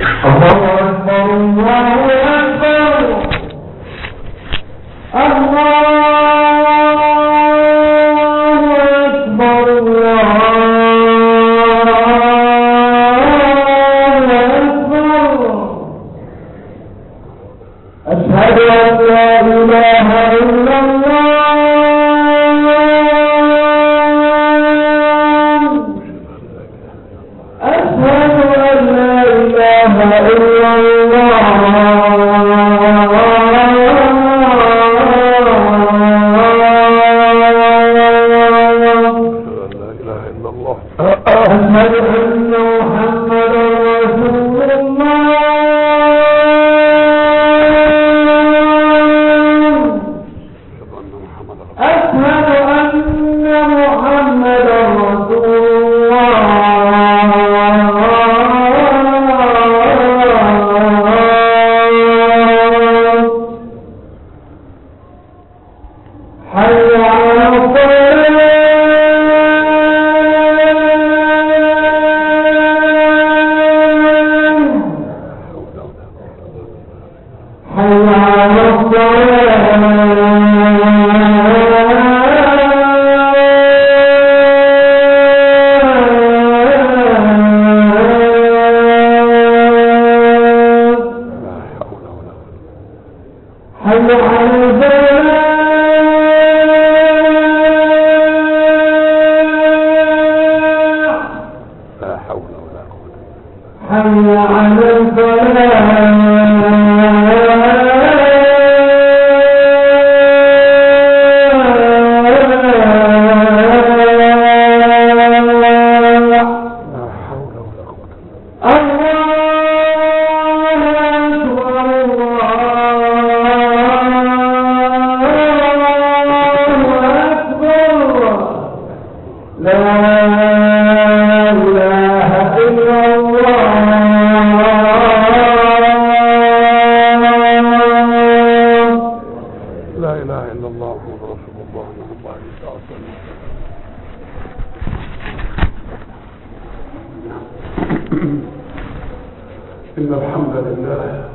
إن الحمد لله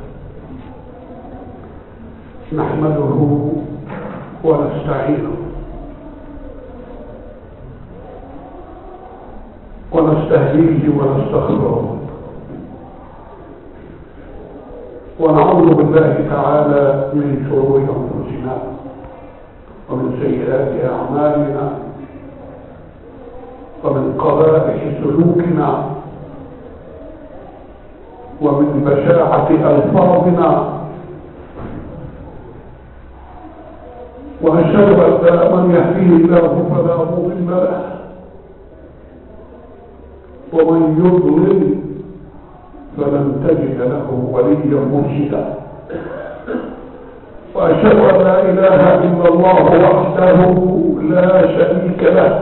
نحمده ونستعينه ونستهديه ونستغفره ونعوذ بالله تعالى من شرور أنفسنا ومن سيئات أعمالنا ومن قبائح سلوكنا ومن بشاعة ألفاظنا وأشهد أن لا من يهديه الله فلا مضل له ومن يضلل فلن تجد له وليا مرشدا وأشهد أن لا إله إلا الله وحده لا شريك له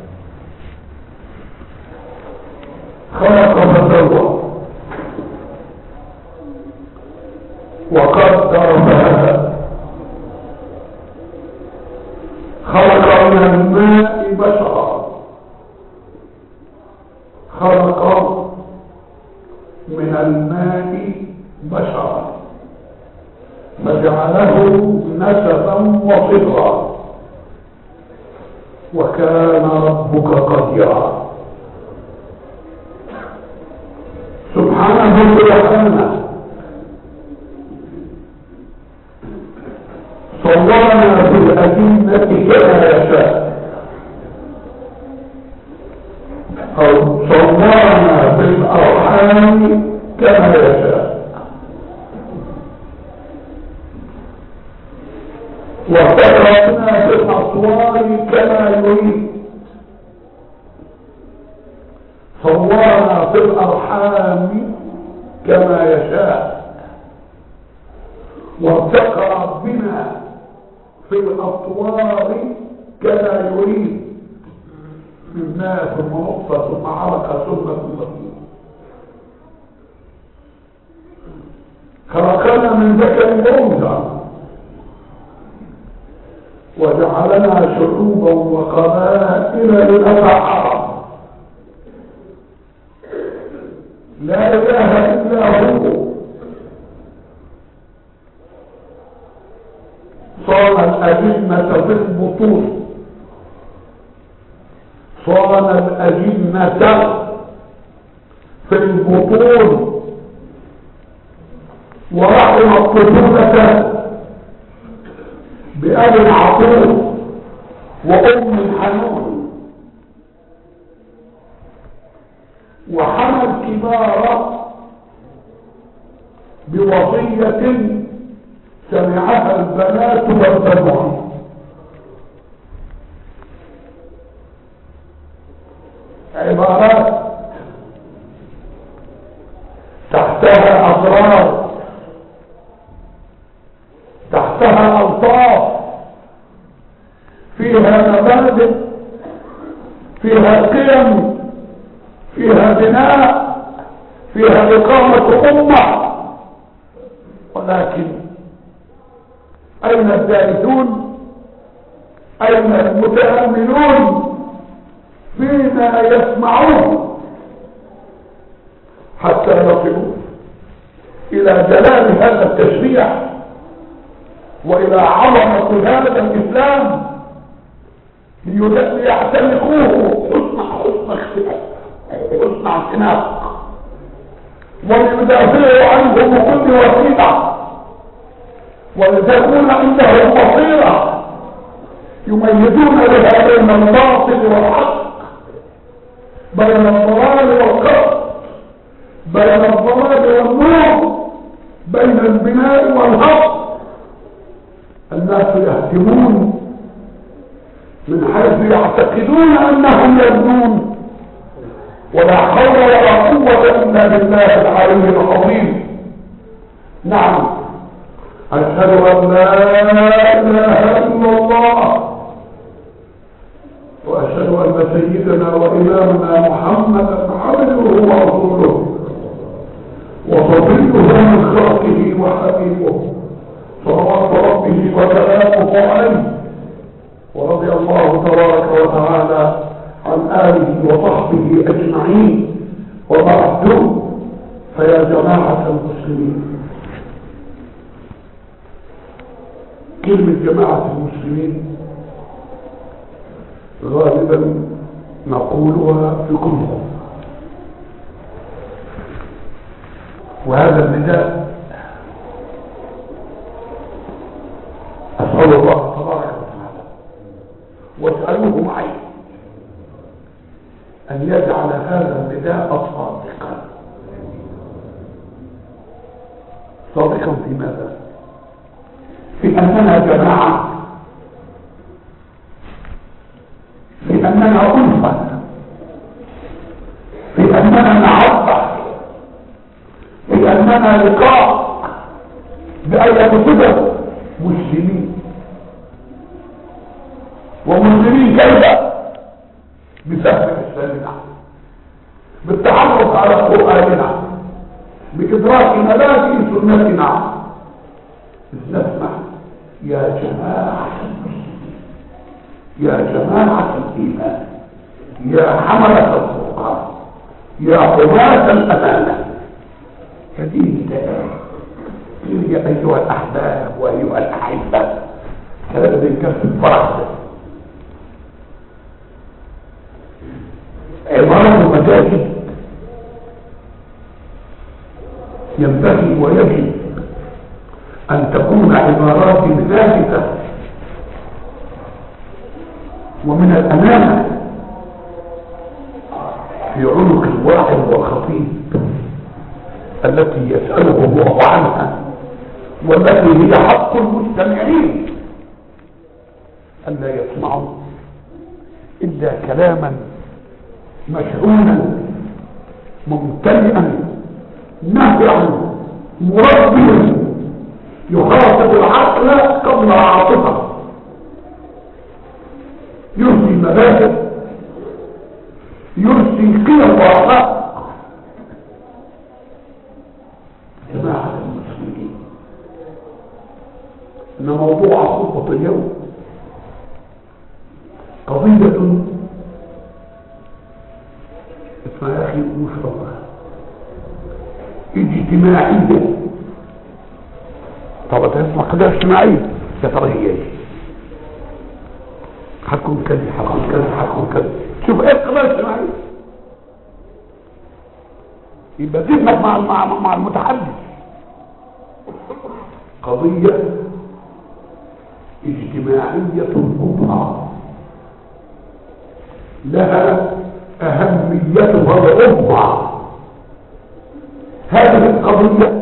خلق فسوى وقدر فهدى خلق من الماء بشرا خلق من الماء بشرا فجعله نسبا وصغرا وكان ربك قديرا سبحانه وتعالى صورنا في الأجنة كما يشاء أو صورنا في الأرحام كما يشاء وفرقنا في الأطوار كما يريد صورنا في الأرحام كما يشاء وارتقى بنا في الأطوار كما يريد من ماء ثم نطفة ثم علقة ثم خلقنا من ذكر وأنثى وجعلنا شعوبا وقبائل لنتعارف لا إله إلا هو صان الأجنة في البطون، صان الأجنة في البطون، ورحم الطفولة بأب عطوف وأم حنون، وحمى الكبار بوصية سمعها البنات والبنون. عبارات تحتها أسرار، تحتها ألطاف، فيها مبادئ، فيها قيم، فيها بناء، فيها إقامة أمة. ولكن أين الدارسون؟ أين المتأملون فيما يسمعون حتى يصلوا إلى جلال هذا التشريع وإلى عظمة هذا الإسلام ليعتنقوه حسن اعتناق وليدافعوا عنه بكل وسيلة ولتكون عندهم بصيرة يميزون بها بين الباطل والحق، بين الضلال والقصد، بين الضلال والنور، بين البناء والهدم. الناس يهتمون من حيث يعتقدون أنهم يبنون، ولا حول ولا قوة إلا بالله العلي العظيم. نعم، أشهد أن لا إله إلا الله، وأشهد أن سيدنا وإمامنا محمدا عبده ورسوله وصفيه من خلقه وحبيبه صلوات ربه وسلامه عليه. ورضي الله تبارك وتعالى عن آله وصحبه أجمعين. وبعد، فيا جماعة المسلمين، كلمة جماعة المسلمين غالبا نقولها في كل خطبة، وهذا النداء أسأل الله تبارك وتعالى واسأله معي أن يجعل هذا النداء صادقا. صادقا في ماذا؟ في أننا جماعة، في أننا ألفة، في أننا محبة، في أننا لقاء بأي صفة مسلمين. ومسلمين كيف؟ بفهم إسلامنا، بالتعرف على قرآننا، بإدراك مبادئ سنتنا. نسمع يا جماعة المسلمين، يا جماعة الإيمان، يا حملة الفرقان، يا حماة الأمانة. هذه الآية يا أيها الأحباب وأيها الأحبة، هذا كان في الفرح. عبارة المساجد ينبغي ويجب أن تكون عبارات ثابتة ومن الأمانة في عنق الواحد والخطيب التي يسأله الله عنها، والتي هي حق المستمعين ألا يسمعوا إلا كلاما مشحونا ممتلئا نافعا مربيا يخاطب العقل قبل العاطفة، يرسي مبادئ، يرسي قيم وأخلاق. جماعة المسلمين، إن موضوع خطبة اليوم قضية اسمها يا أخي مشرفة، اجتماعية. طب تسمع قضية اجتماعية، يا ترى هي ايه؟ هتكون كذا هتكون كذا هتكون كذا. شوف ايه القضية الاجتماعية؟ يبقى ذهنك مع المتحدث. قضية اجتماعية كبرى لها أهميتها العظمى. هذه القضية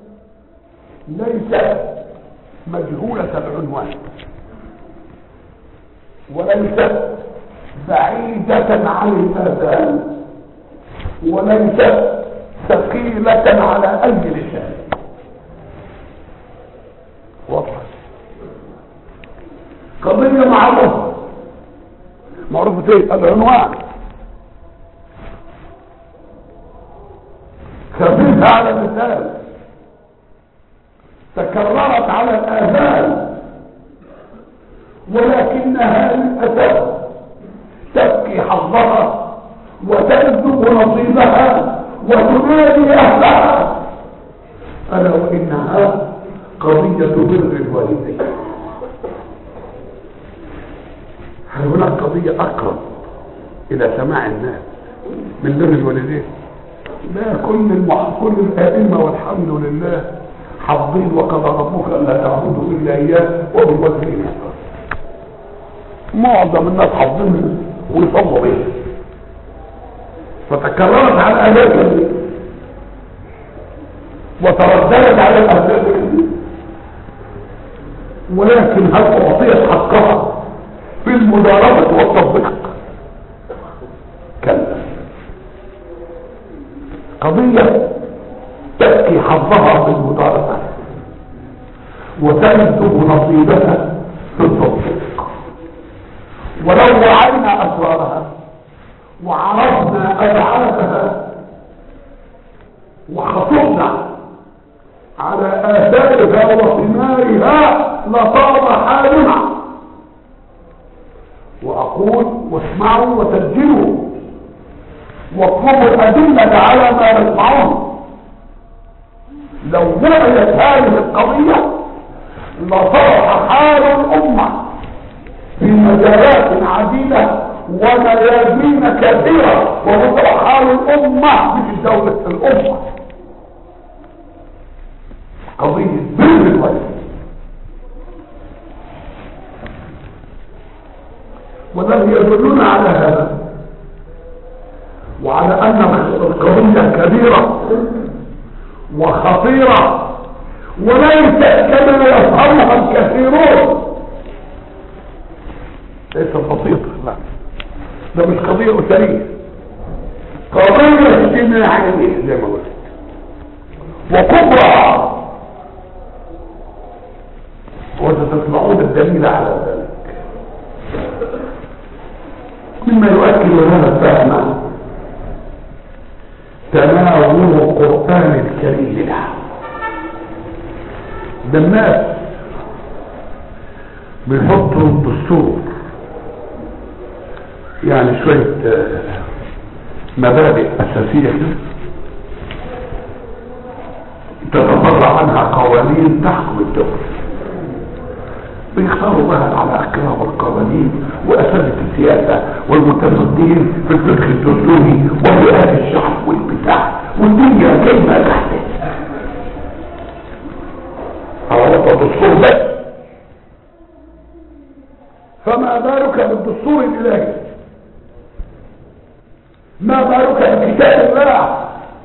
ليست مجهولة العنوان، وليست بعيدة عن الآذان، وليست ثقيلة على أي لسان. واضح؟ قضية معروفة ايه؟ العنوان خفيفة على اللسان، تكررت على الآذان، ولكنها للأسف تبكي حظها وتندب نصيبها وتنادي أهلها، ألا وإنها قضية بر الوالدين. هل هناك قضية أقرب إلى سماع الناس من بر الوالدين؟ لا، كل الأئمة والحمد لله حافظين وقضى ربك ألا تعبدوا إلا إياه وبالوالدين إحسانا. معظم الناس حافظين ويصلوا بيه، فتكررت على الآيات وترددت على الأهداف، ولكن هل أعطيت حقها في المدارسة والتطبيق؟ كلا. قضية تبكي حظها في المدارسة وتندب نصيبها في التطبيق. ولو وعينا أسرارها وعرفنا أبعادها وخطرنا على آثارها وثمارها لطاب حالنا. وأقول واسمعوا وسجلوا واطلبوا الأدلة على ما يسمعون. لو وعيت هذه القضية لصرح حال الأمة في مجالات عديدة وميادين كثيرة، وصرح حال الأمة في دولة الأمة. قضية بر الوالدين، والذي يدلنا على هذا وعلى أن القضية كبيرة وخطيرة وليست كما يفهمها الكثيرون. ليست بسيطة، لا، ده مش قضية أسرية، قضية اجتماعية زي ما قلت وكبرى، وستسمعون الدليل على ذلك. مما يؤكد هذا الفهم تناول القرآن الكريم له. ده الناس بيحطوا الدستور، يعني شوية مبادئ أساسية تتفرع عنها قوانين تحكم الدولة، بيختاروا بها على أحكام القوانين وأساتذة السياسة والمتصدين في الفقه الدستوري وفئات الشعب والبتاع والدنيا كلمة تحت على وضع الدستور بس. فما بالك بالدستور الإلهي؟ ما بالك بكتاب الله؟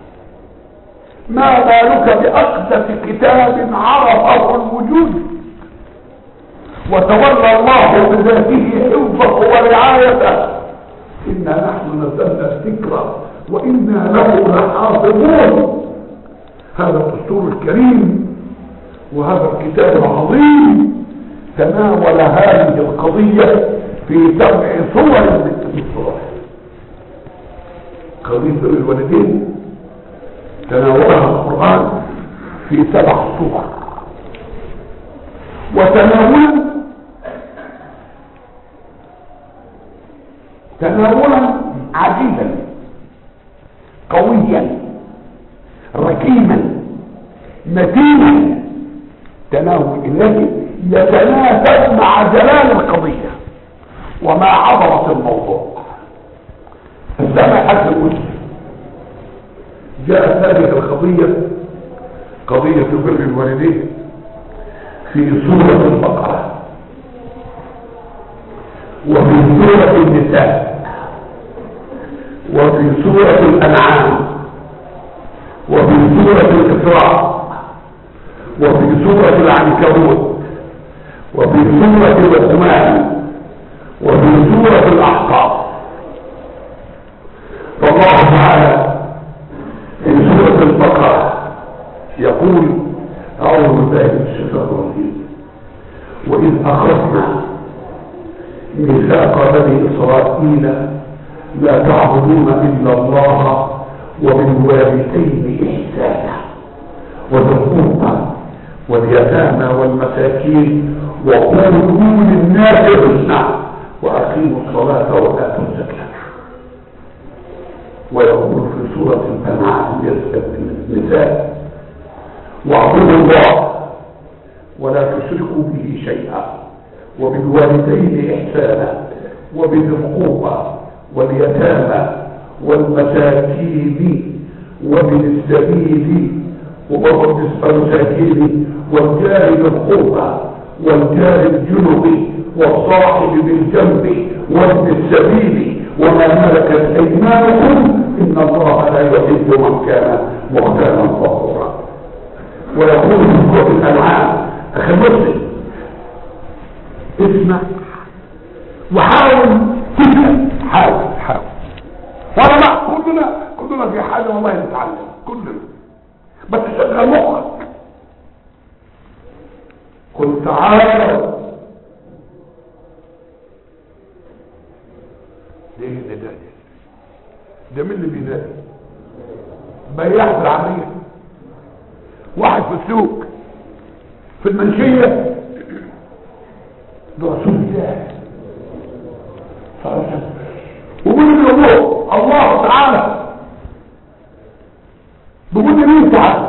ما بالك بأقدس كتاب عرفه الوجود وتولى الله بذاته حفظه ورعايته؟ إنا نحن نزلنا الذكر وإنا له لحافظون. هذا الدستور الكريم وهذا الكتاب العظيم تناول هذه القضية في 7 صور من الصور. قضية بر الوالدين تناولها القرآن في 7 صور، تناولا عجيبا قويا ركيما متين تناول إلهي يتناسب مع جلال القضية ومع عظمة الموضوع. السامع حتى المسلم جاءت هذه القضية قضية بر الوالدين في سورة البقرة وفي سورة النساء وفي سورة الأنعام وفي سورة الإسراء وفي سورة العنكبوت وفي سورة لقمان وفي سورة الأحقاف. فالله تعالى في سورة البقرة يقول أعوذ بالله من الشيطان الرجيم وإذ أخذنا ميثاق بني إسرائيل لا تعبدون إلا الله وبالوالدين إحسانا وذي القربى واليتامى والمساكين وقولوا للناس حسنا وأقيموا الصلاة وآتوا الزكاة. ويقول في سورة الأنعام النساء واعبدوا الله ولا تشركوا به شيئا وبالوالدين إحسانا وبذي القربى واليتامى والمساكين وابن السبيل والجار ذي القربى والجار الجنب والصاحب بالجنب وابن السبيل وما ملكت ايمانكم ان الله لا يحب من كان مختالا فخورا. ويقول في سورة الأنعام اخي المسلم اسمع وحاول تفهم حاول وانا كلنا في حاجه والله نتعلم كلنا بس شغل مخك. قل تعالوا ليه النداء ده مين اللي بينادي؟ بياع في العمليه واحد في السوق في المنشيه ده رسول الله صلى الله عليه وسلم ومن الله تعالى بقول مين تعالى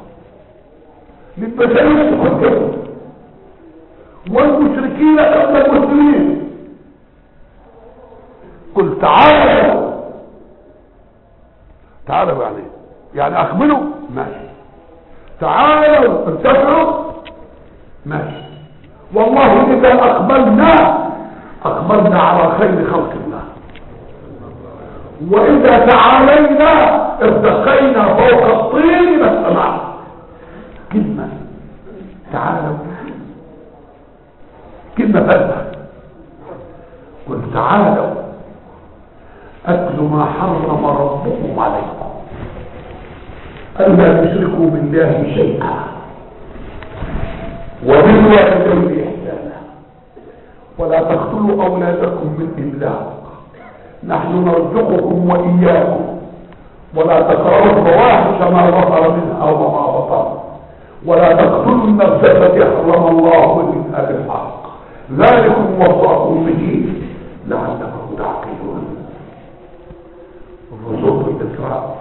للبشرية تقدموا والمشركين قبل المسلمين. قل تعالوا يعني اقبلوا ماشي تعالوا انتشروا ماشي. والله اذا اقبلنا على خير خلق الله واذا تعالينا ارتقينا فوق الطين الى السماء. كلمة تعالوا كلمة فلسفة. قل تعالوا أتل ما حرم ربكم عليكم ألا تشركوا بالله شيئا وبالوالدين إحسانا ولا تقتلوا أولادكم من إملاق نحن نرزقكم وإياكم ولا تقربوا الفواحش ما ظهر منها وما بطن ولا تقتلوا النفس التي حرم الله إلا بالحق ذلكم وصاكم به لعلكم تعقلون. الرسول الإسراء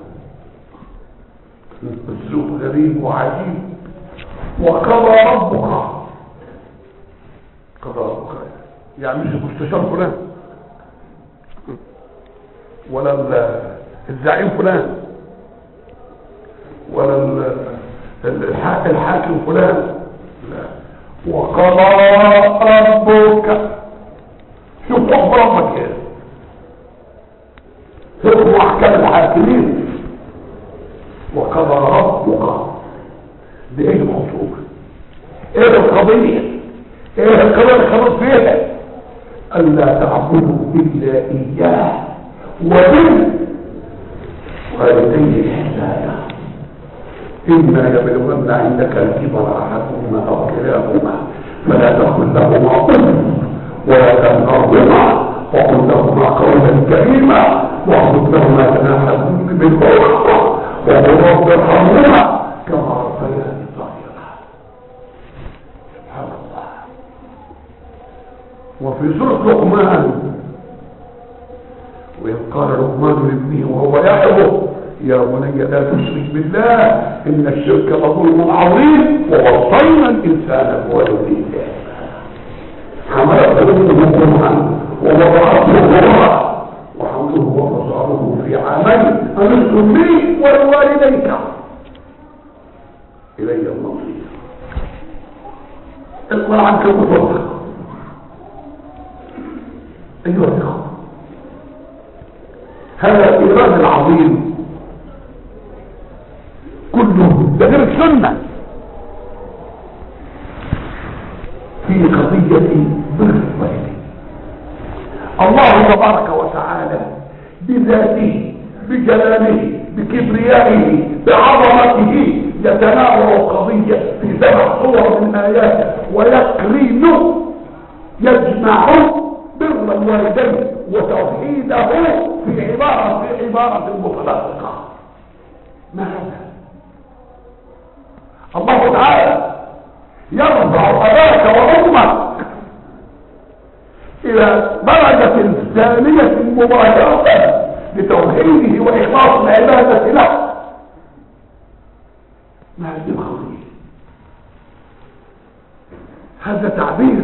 اسلوب غريب وعجيب. وقضى ربك يعني مش المستشار فلان ولا الزعيم فلان ولا الحاكم فلان لا. وقضى ربك شوف اخبار ربك ايه حكم احكام الحاكمين. وقضى ربك بايه المخصوص ايه القضيه ايه القضيه اللي خلاص فيها الا تعبدوا الا اياه وبالوالدين احسانا إما يبلغن عندك الكبر أحدهما أو كلاهما فلا تقل لهما أف ولا تنهرهما وقل لهما قولا كريما واخفض لهما جناح الذل بالرحمة وقل رب ارحمهما كما ربياني صغيرا. سبحان الله. وفي سورة لقمان وإذ قال لقمان لابنه وهو يعظه يا بني لا تشرك بالله ان الشرك لظلم عظيم ووصينا الانسان بوالديه حملته امه ووضعته كرها وحمله وفصاله في عامين ان اشكر لي ولوالديك الي المصير. اقرا عنك المطلق ايها الاخوه. هذا الايراد العظيم كله ده غير السنه في قضيه بر الوالدين. الله تبارك وتعالى بذاته بجلاله بكبريائه بعظمته يتناول قضيه في 7 صور من اياته ويقرن يجمع بر الوالدين وتوحيده في عبارة متلاصقة. ما هذا؟ الله تعالى يرفع أباك وأمك إلى درجة ثانية مباشرة لتوحيده وإخلاص العبادة له. ما هذه القضية؟ هذا تعبير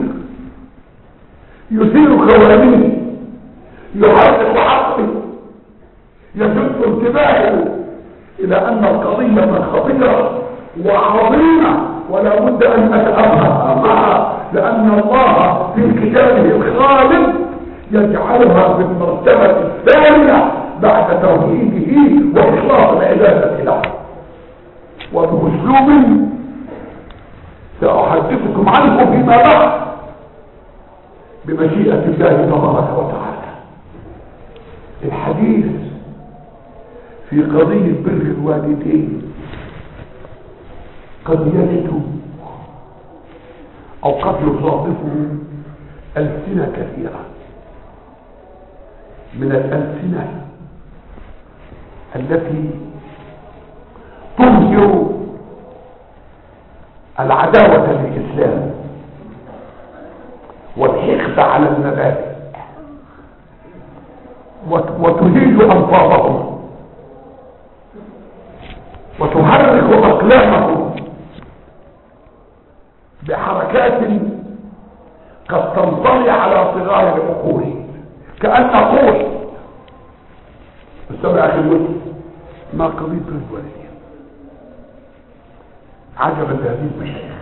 يثير خوانيه يحرك عقله يشد انتباهه الى ان القضيه خطيره وعظيمه ولا بد ان نتأمل معها، لان الله في كتابه الخالد يجعلها في المرتبه الثانيه بعد توحيده واخلاص العباده له. وباسلوب ساحدثكم عنه فيما بعد بمشيئة الله تبارك وتعالى. الحديث في قضية بر الوالدين قد يجد أو قد يصادفه ألسنة كثيرة من الألسنة التي تظهر العداوة للإسلام والحقد على المبادئ وتهيج ألفاظهم وتحرك أقلامهم بحركات قد تنطلي على صغار العقول كأن نقول استمع أخي المسلم ما قضية الوالدين عجبا لهذه المشايخ.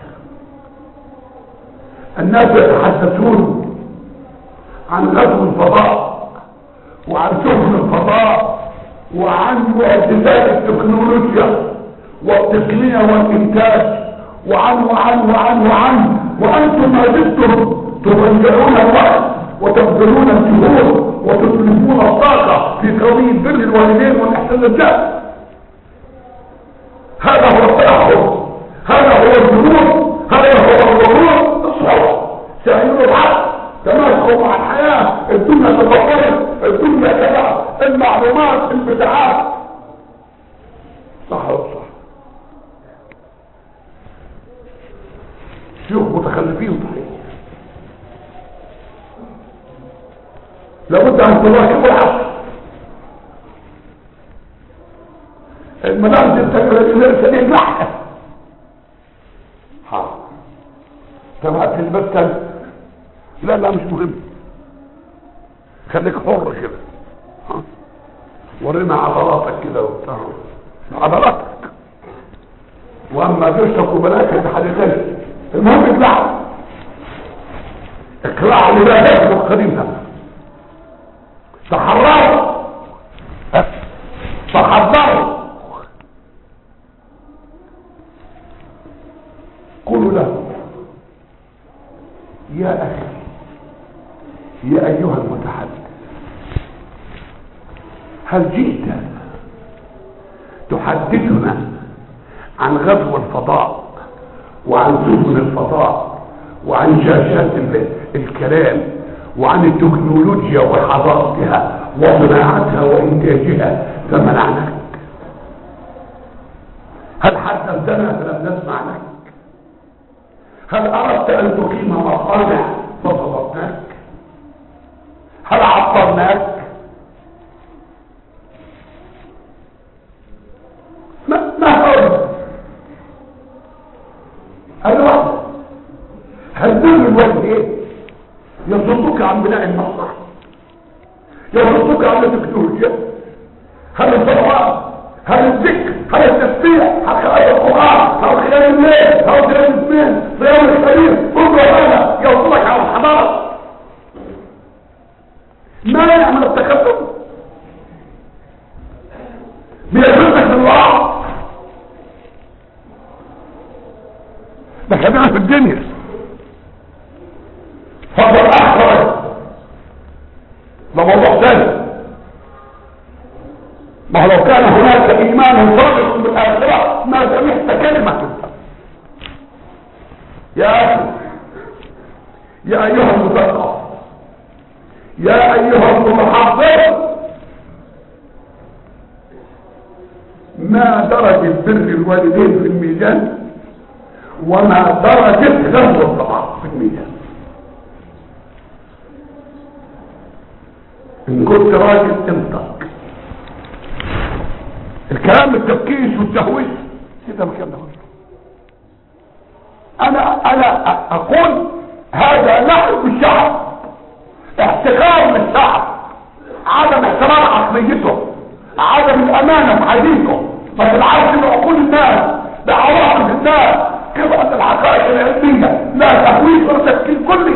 الناس يتحدثون عن غزو الفضاء وعن سفن الفضاء وعن معجزات التكنولوجيا والتقنية والإنتاج وعن وأنتم ما زلتم تضيعون الوقت وتبذلون الجهود وتتلفون الطاقة في قضية بر الوالدين والإحسان للناس. هذا هو التأخر، هذا هو الجنون، هذا هو الغرور. سيئون العقل تماسكوا مع الحياة، الدنيا تطورت، الدنيا كذا، المعلومات البدعات. صح ولا صح؟ شيوخ متخلفين صحيح. لابد ان تواكبوا العقل. المناهج التكنولوجية سليم بحث. تبعت المسكن لا مش مهم، خليك حر كده. ورينا عضلاتك كده وبتاع عضلاتك، واما جثتك وبناتك بحدثين. المهم اقلعوا لباسكم القديمة، تحرروا تحضروا. قولوا له يا أخي يا أيها المتحدث، هل جئت تحدثنا عن غزو الفضاء وعن سفن الفضاء وعن شاشات الكلام وعن التكنولوجيا وحضارتها وصناعتها وإنتاجها فمنعناك؟ هل حدثتنا فلم نسمع لك؟ هل أردت أن تقيم مصانع فصدقناك؟ هل عطرناك؟ انا واحده. هل بر الوالدين يصدك عن بناء المصنع؟ يصدك عن التكنولوجيا؟ هل الصلوات؟ هل الذكر؟ هل التسبيح؟ هل قراءة القرآن؟ هل قيام الليل؟ هل قيام الاثنين؟ صيام الخليل؟ كل هذا يوصلك على الحضارة. ما يعمل التقدم؟ بيجرتك للوراء. ده خلينا في الدنيا. فضل اخرج ده موضوع ثاني. ما لو كان هناك ايمان صادق بالاخره ما سمعت كلمه. يا اخي، يا ايها المثقف، يا ايها المتحضر، ما درجة بر الوالدين في الميزان وما درجة غزو الطبع في الميزان. ان كنت راجل انطق. الكلام التفكيش والتهويش كده مكان ده. انا اقول هذا لعب بالشعب، احتقار للشعب، عدم احترام عقليته، عدم الامانه في حديثه، ما تلعبش بعقول الناس، بعواطف الناس، قطعه الحقائق العلميه، لا تهويش ولا تفكير كلي.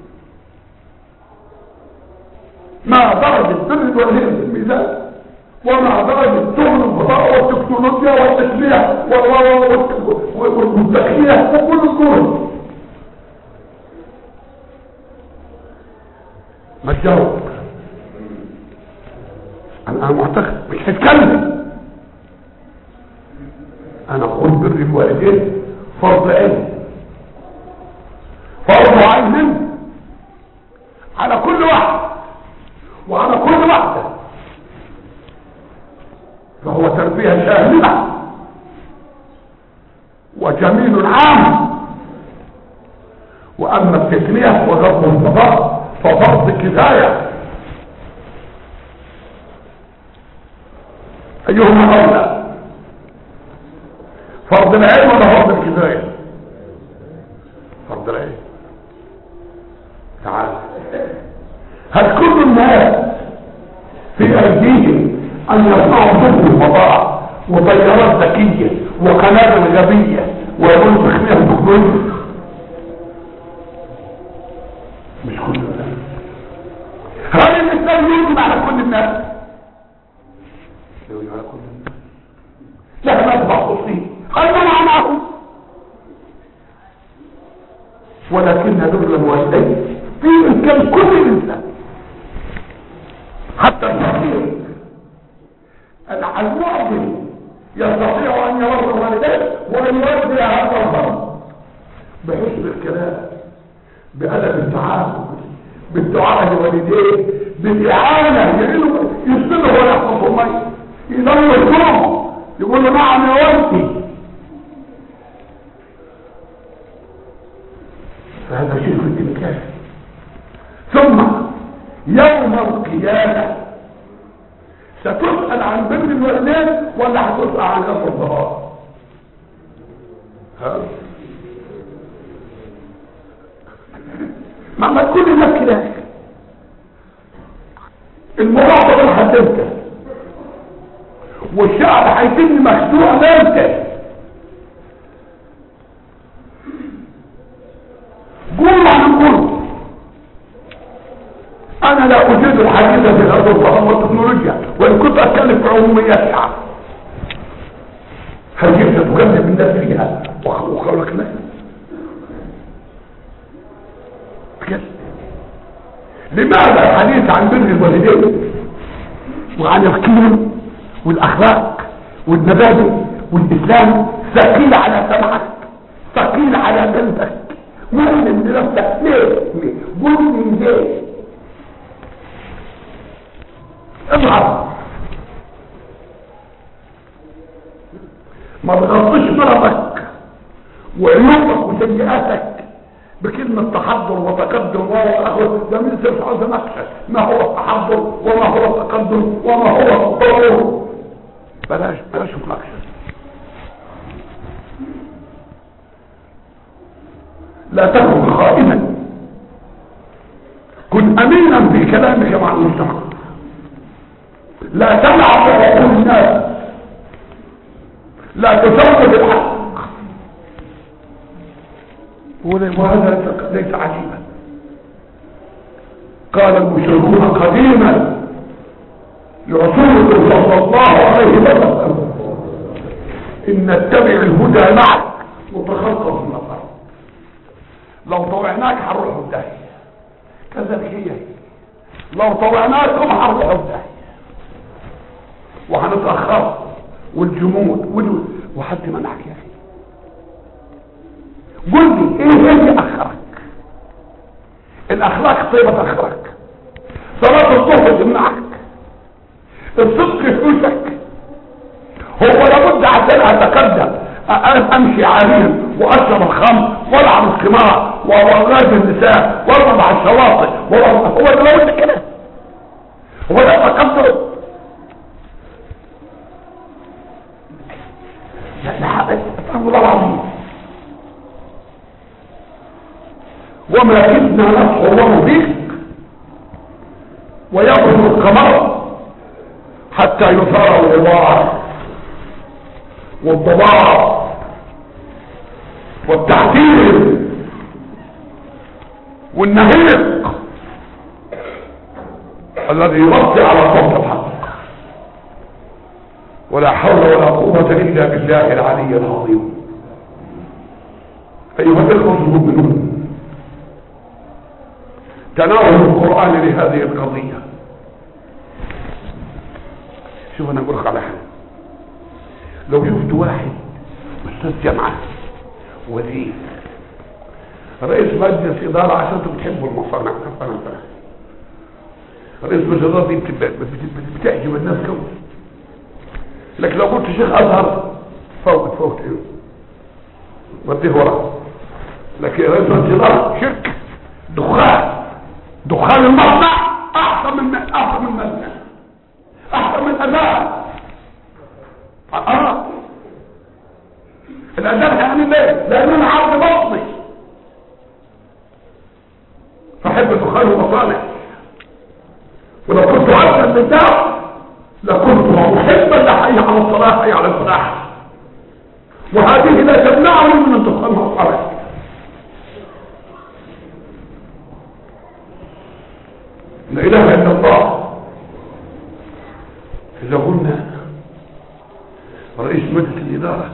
ما درجه بر الوالدين في الميزان وما درجه شغل الفضاء والتكنولوجيا والتشريع والذكيه وكل الظروف. ما تجاوب. انا معتقد مش هتكلم. انا اقول بر الوالدين فرض عين، فرض عين على كل واحد وعلى كل واحده، فهو تربيه شامله وجميل عام. واما التسميه وضرب الفضاء ففرض كفايه. ايهما اولى، فرض العين ولا فرض الكفايه؟ فرض العين. تعال، هل كل الناس في ايديهم ان يصنعوا ضد الفضاء وطيارات ذكيه وقنابل غبيه ويقولوا تخليها تكنولوجيا؟ مش كل الناس. هل الاسلام يجب على كل الناس؟ يجب على كل الناس. لا ما تبعثوا هل منع معهم؟ ولكن بر الوالدين في امكان كل الانسان، حتى الفقير المعظم يستطيع ان يبر والديه وان يودي هذا الفرض بحسن الكلام، بأدب التعامل، بالدعاء لوالديه، بالاعانه، يسنده ويحفظه الميه، يضل يكرمه، يقول له نعم يا والدي. فهذا شيء في الامكان. ثم يوم القيامه ستسأل عن بر الوالدين ولا هتسأل عن غض الضرار؟ ما تكون الناس كده. المراقبه هتنتهي والشعب هيتم مخدوع لا ينتهي. قول عن قول. انا لا اجيد الحديث في الارض والتكنولوجيا وان كنت اتكلم في عموميات الشعب. هل جبت تكلم الناس فيها وقولك لا؟ لماذا الحديث عن بر الوالدين وعن القيم والاخلاق والمبادئ والاسلام ثقيل على سمعك، ثقيل على قلبك؟ مؤمن بنفسك ليه؟ قول من ليه؟ اضغط، ما تغطيش مرضك وعيوبك وسيئاتك بكلمة تحضر وتقدم واخر. ده من سيف عاوز نقشة ما هو التحضر وما هو التقدم وما هو التطور. بلاش مناقشة. لا تكن خائنا، كن امينا في كلامك مع المجتمع، لا تلعب بعقول الناس، لا تزود الحق. وهذا ليس عجيبا. قال المشركون قديما لرسول صلى الله عليه وسلم ان نتبع الهدى معك متخصص من الارض، لو طوعناك هنروح الداهيه. كذلك هي لو طوعناكم هنروح الداهيه وهنتاخر والجمود وحد منعك يا اخي. قل لي ايه اللي اخرك؟ الاخلاق طيبه تاخرك، صلاه الظهر تمنعك، الصدق يفوتك. هو لابد عشان اتقدم امشي عاريا واشرب الخمر والعب القمار واولاد النساء وارضى مع الشواطئ هو ده لابد كده؟ هو ده تقدم؟ الله العظيم. وما كدنا نصح الله بك ويظهر القمر حتى يثار الغبار والضباب والتعديل والنهيق الذي يغطي على صوت الحق. ولا حول ولا قوة إلا بالله العلي العظيم. أيها الإخوة المؤمنون، تناول القرآن لهذه القضية. شوف أنا أقول لك على حاجة، لو شفت واحد أستاذ جامعة وزير رئيس مجلس إدارة، عشان انتوا بتحبوا المصانع، رئيس مجلس إدارة دي بتعجب الناس كوي، لكن لو قلت شيخ أزهر فوت إيه وديه ورا. لكن رئيس مجلس إدارة شركة دخان المصنع أحسن من مصنع، أحسن من أداء. الأداء يعني ليه؟ لأن أنا عبد بطني فأحب دخان المصانع. ولو كنت عبدا لله لكنت محبا لحي على الصلاة حي على الفلاح، وهذه لا تمنعني من دخان المصانع. لا اله الا الله. اذا قلنا رئيس مجلس الاداره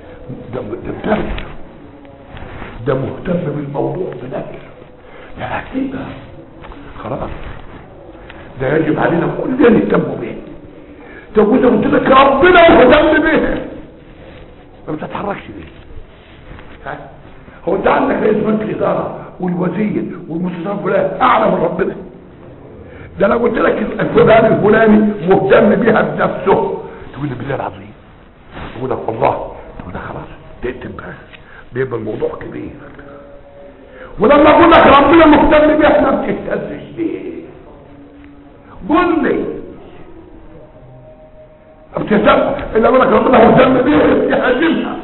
ده مهتم بالموضوع بنفسه، لا اكيد خلاص ده يجب علينا كلنا نهتم به. طب واذا قلت لك ربنا مهتم به ما بتتحركش ليه؟ هو انت عندك رئيس مجلس الاداره والوزير والمستشار فلان اعلى من ربنا؟ ده لو قلت لك الفلان الفلاني مهتم بها بنفسه تقول لي بالله العظيم، تقول لك والله، تقول لك خلاص تقتل بقى، بيبقى الموضوع كبير. ولما اقول لك ربنا مهتم بها ما بتهتزش ليه؟ قول لي ابتسام اللي اقول لك ربنا مهتم بها يهاجمها،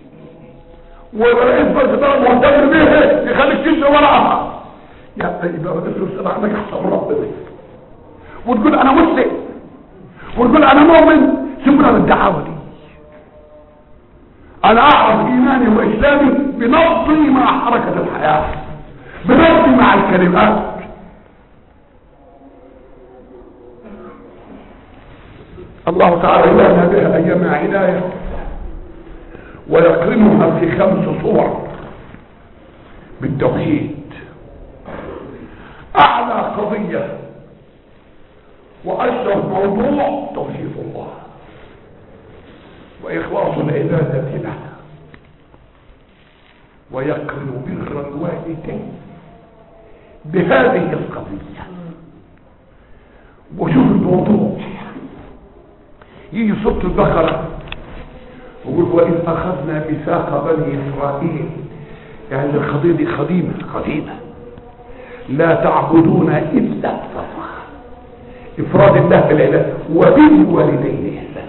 ورئيس مجلس الاداره مهتم بها يخليك تمشي وراها. يا يبقى رئيس مجلس الاداره عندك احسن من ربنا، وتقول انا مسلم وتقول انا مؤمن. سيبنا من الدعاوى دي. انا اعرف ايماني واسلامي بنبضي مع حركه الحياه، بنبضي مع الكلمات. الله تعالى يلهنا بها ايام عنايه ويقرنها في 5 صور بالتوحيد. اعلى قضيه واشرف موضوع توحيد الله واخلاص العباده له، ويقرن بر الوالدين بهذه القضيه. وشوف الموضوع يجي سورة البقرة ويقول وإذ أخذنا ميثاق بني إسرائيل، يعني القضية دي قديمة لا تعبدون إلا الله، إفراد الله بالعبادة، وبالوالدين إحسانا،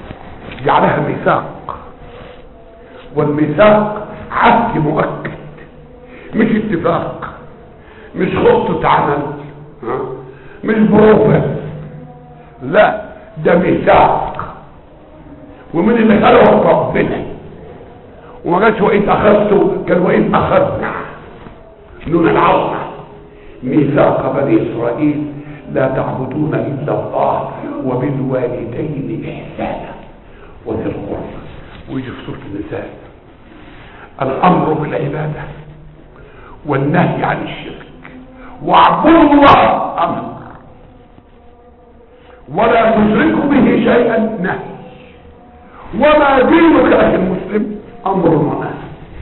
جعلها ميثاق. والميثاق عهد مؤكد مش اتفاق، مش خطة عمل، مش بروفة، لا ده ميثاق. ومن اللي خلقه ربنا، وما قالش وإذ أخذته، قال وإذ أخذنا نون العظمة ميثاق بني إسرائيل لا تعبدون إلا الله وبالوالدين إحسانا وذي القربى. ويجي في سورة النساء الأمر بالعبادة والنهي عن الشرك واعبدوا الله أمر ولا تشركوا به شيئا نهي. وما دينك أخي المسلم أمر ونهي.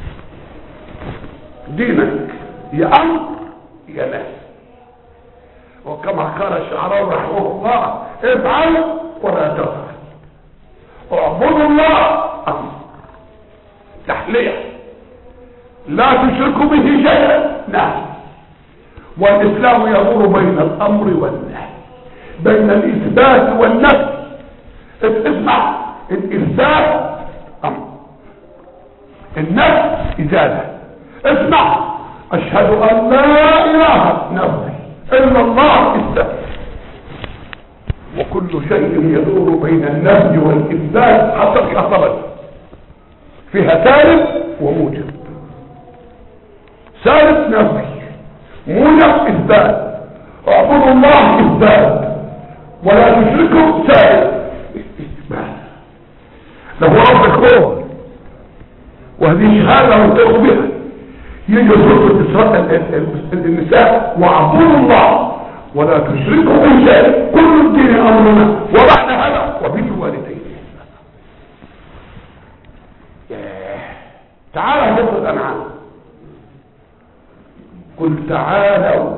دينك يا أمر يا نهي. وكما قال الشعراء رحمه الله افعل ولا تفعل، اعبدوا الله أمر تحلية لا تشركوا به شيئا نهي. والإسلام يدور بين الأمر والنهي، بين الإثبات والنفي. اسمع، الإثبات أمر، النفي إزالة. اسمع، أشهد أن لا إله نفي إلا الله إثبات. وكل شيء يدور بين النفي والإثبات حتى الخطبة فيها سالب وموجب. سالب نفي، موجب إثبات. اعبدوا الله إثبات ولا تشركوا سالب إثبات. له رب الكون، وهذه شهادة وانتقوا بها. يجي سورة النساء واعبدوا الله ولا تشركوا به شيئا كل الدين أمرنا وبعد هذا وبالوالدين. تعالى سورة الأنعام قل تعالوا.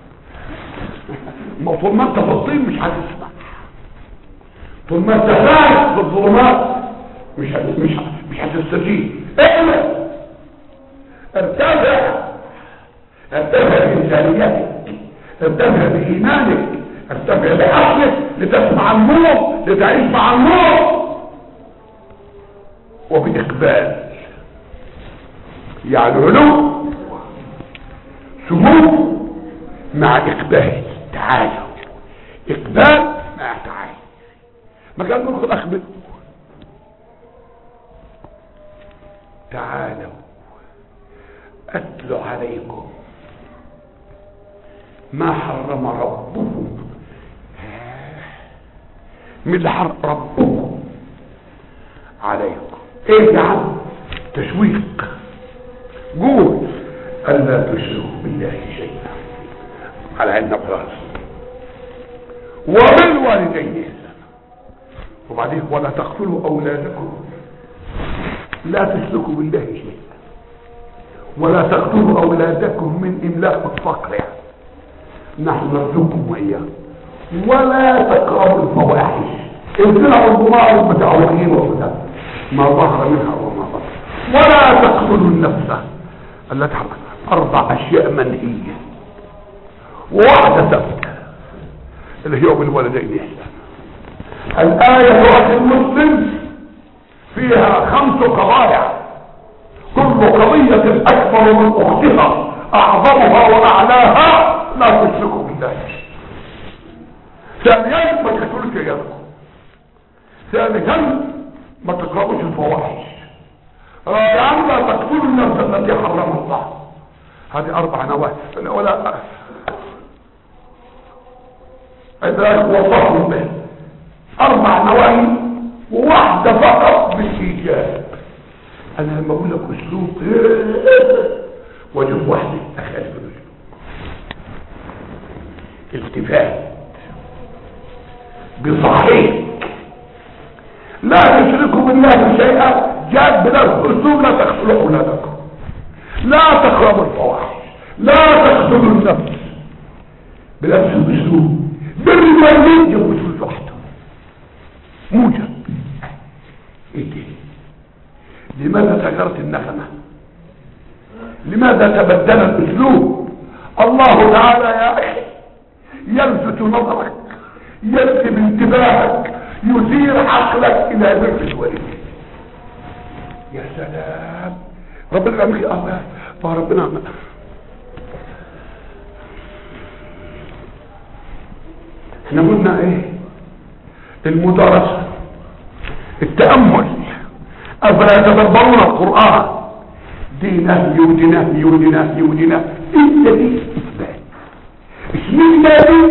طول ما انت في الطين مش هتسمع، طول ما انت خايف في الظلمات مش هتستجيب. اعمل، ارتفع بإنسانيتك، ارتفع بإيمانك، ارتفع بعقلك لتسمع النور، لتعيش مع النور. وبإقبال يعني علو سمو مع إقبال. تعالوا، إقبال مع تعالى. ما كان نقول خذ أخبر تعالوا أتل عليكم ما حرم ربكم. من اللي حرم ربكم عليكم؟ ايه يا عم؟ تشويق. قول ألا تشركوا بالله شيئا على أن خلاص، وبالوالدين إحسانا. وبعدين ولا تقتلوا أولادكم، لا تشركوا بالله شيئا، ولا تقتلوا أولادكم من إملاق الفقر، يعني نحن نرزقكم وإياكم. ولا تقربوا الفواحش، الزنا والضمار والمتعوقين وكذا ما ظهر منها وما بطن. ولا تقتلوا النفس التي حرم. 4 أشياء منهية وواحدة سبك اللي هي بالوالدين إحسانا. الآية أخي المسلم فيها 5 قضايا، كل قضية أكبر من أختها، أعظمها وأعلاها لا تشركوا بالله. ثانيا ما تقتلوش عيالكم. ثالثا ما تقربوش الفواحش. رابعا لا تقتلوا النفس التي حرم الله. هذه 4 نواهي. ولا إذا وصفوا به 4 نواهي وواحدة فقط بالإيجاب. أنا لما أقول لك أسلوب وجب واحدة أخالف الأسلوب. التفات بصحيح لا تشركوا بالله شيئا، جاء بنفس الأسلوب لا تقتلوا أولادكم، لا تقربوا الفواحش، لا تقتلوا النفس بنفس الأسلوب. بالوالدين يبقى أسلوب وحده موجب. إيه دي؟ لماذا تغيرت النغمة؟ لماذا تبدل الأسلوب؟ الله تعالى يا أخي يلفت نظرك، يلفت انتباهك، يثير عقلك إلى بر الوالدين. يا سلام، ربنا يعمل الله، فربنا احنا قلنا ايه؟ المدارسة، التأمل، افلا يتدبرون القرآن. دي نهي ودي نهي ودي نهي ودي نهي، انت دي اثبات. اسمين دي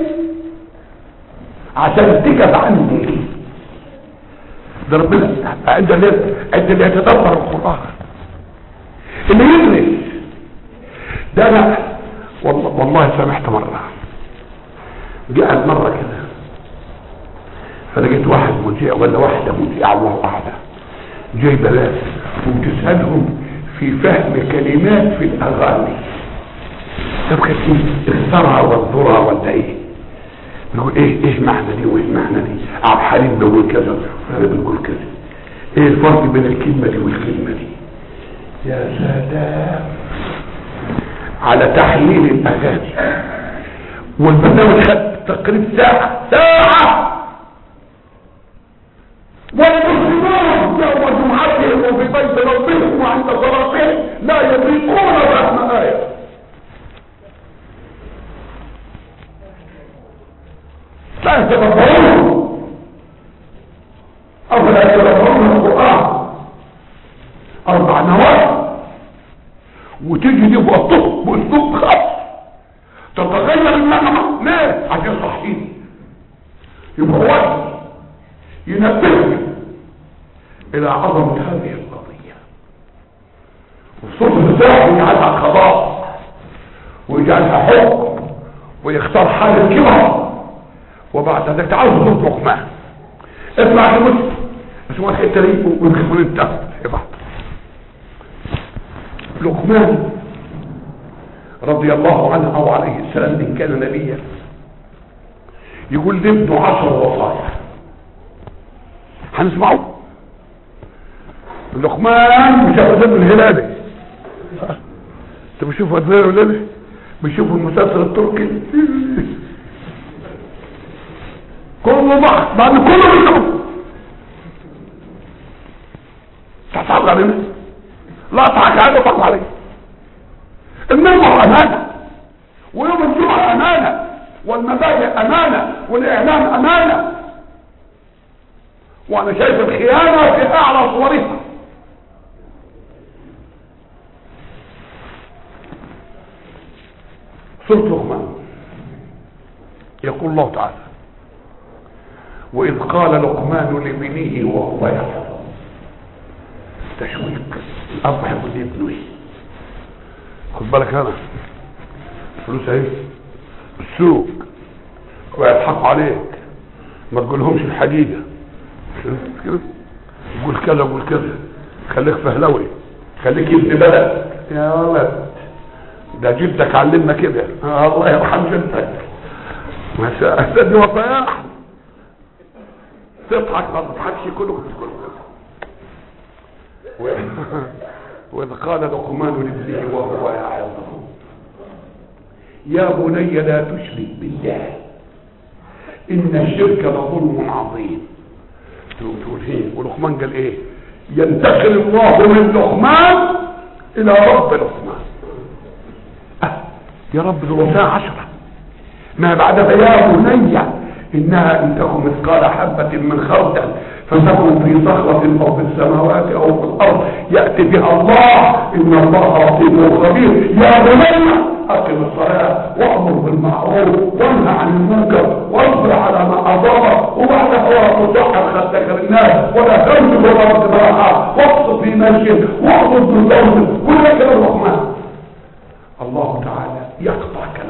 عشان تجد عندي ده ربنا عند اللي يتدبر القرآن، اللي يدرس. ده انا والله سمحت مرة، قاعد مرة كده فلقيت واحد مذيع ولا واحدة مذيعة الله اعلم جايبة ناس وبتسألهم في فهم كلمات في الاغاني. طب كانت الثرى والذرى ولا ايه؟ بيقول ايه معنى دي وايه معنى دي؟ عبد الحليم بيقول كذا وانا بقول كذا. ايه الفرق بين الكلمة دي والكلمة دي؟ يا سلام على تحليل الاغاني. والبرنامج خد تقريبا ساعة. والمسلمون يوم جمعتهم وفي بيت ربهم وعند صلاتهم لا يضيقون فهم آية. لا يتدبرون، أفلا يتدبرون القرآن. 4 نوافل وتيجي دي بأسلوب خاص تتغير المعنى. ليه؟ عشان صحيح يبقى وقت ينبهنا الى عظمة هذه القضية. والصوت بتاعه يجعلها قضاء ويجعلها حكم ويختار حال الكبر. وبعد ذلك تعالوا صوت لقمان. اسمع يا مسلم، اسمع الحته دي ويدخلون انت في بعض. لقمان رضي الله عنه او عليه السلام ان كان نبيا يقول لابنه 10 وصايا. هنسمعه. لقمان مش هقدم الهلالي. انت بتشوفوا الهلالي؟ بيشوفوا المسلسل التركي كله بعد كله بيشوفوا. تحصل علينا؟ لا اضحك عليه وطلع عليه. المنبر امانه، ويوم الجمعه امانه، والمبادئ امانه، والاعلام امانه. وانا شايف الخيانه في اعلى صورها. سورة لقمان يقول الله تعالى: وإذ قال لقمان لابنه وهو يحفظ. تشويق الأب يقول لابنه خد بالك أنا الفلوس اهي السوق ويضحكوا عليك، ما تقولهمش الحقيقة كده، قول كذا قول كذا، خليك فهلوي، خليك ابن بلد. يا ولد ده جدك علمنا كده، الله يرحم جدك. ما شاء دي وصايا. تضحك ما تضحكش كله وإذ قال لقمان لابنه وهو يعظه يا بني لا تشرك بالله إن الشرك لظلم عظيم. تقول ايه؟ ولقمان قال ايه؟ ينتقل الله من لقمان إلى رب لقمان. يا رب الوصايا 10 ما بعدها يا بني إنها إن تكن مثقال حبة من خردل فتكن في صخرة أو في السماوات أو في الأرض يأتي بها الله إن الله لطيف خبير. يا بني أقم الصلاة وأمر بالمعروف وانهى عن المنكر واصبر على ما أصابك وبعدها ولا تصحر خدك للناس ولا تمسك ولا تبرعها واقصد في مشيك واقصد بالزوج. كل كلام الرحمن الله تعالى يقطع كلام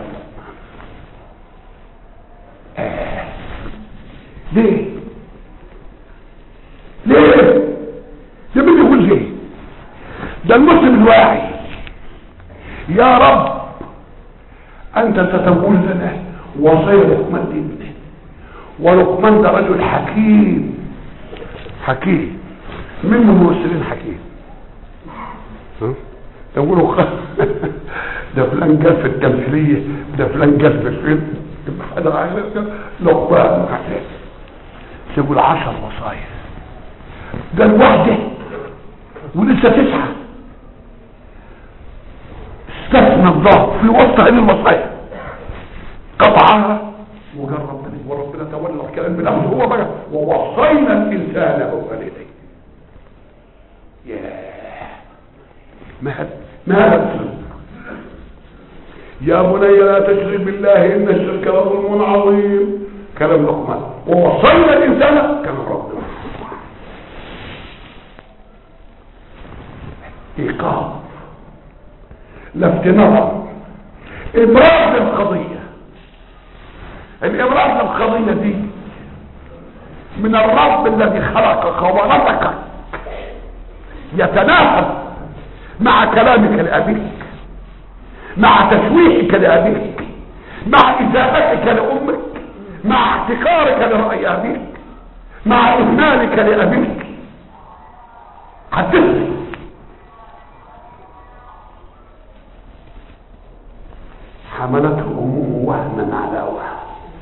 ليه؟ ليه؟ ليه يقول ليه؟ ده المسلم الواعي يا رب انت ستقول لنا وصية لقمان ابنه، ولقمان ده رجل حكيم حكيم من المرسلين حكيم. يقولوا ده فلان قال في التمثيلية، ده فلان قال في الفيلم، هذا عشان لقمان حكيم. يقول 10 وصايا، ده الوحدة ولسه 9. استثنى الله في وسط هذه الوصايا قطعها وقال ربنا نتولى الكلام بنفسه هو بقى. ووصينا الانسان بوالديه. ما هذا يا بني لا تشرك بالله ان الشرك لظلم عظيم. كلام لقمان. ووصينا الانسان كان ربنا ايقاف لفت نظر ابراز القضيه. الابراز القضيه دي من الرب الذي خلقك ورزقك يتناسب مع كلامك لابيك، مع تشويحك لابيك، مع اساءتك لامك، مع احتقارك لراي ابيك، مع اهمالك لابيك. حدثني. حملته امه وهنا على وهن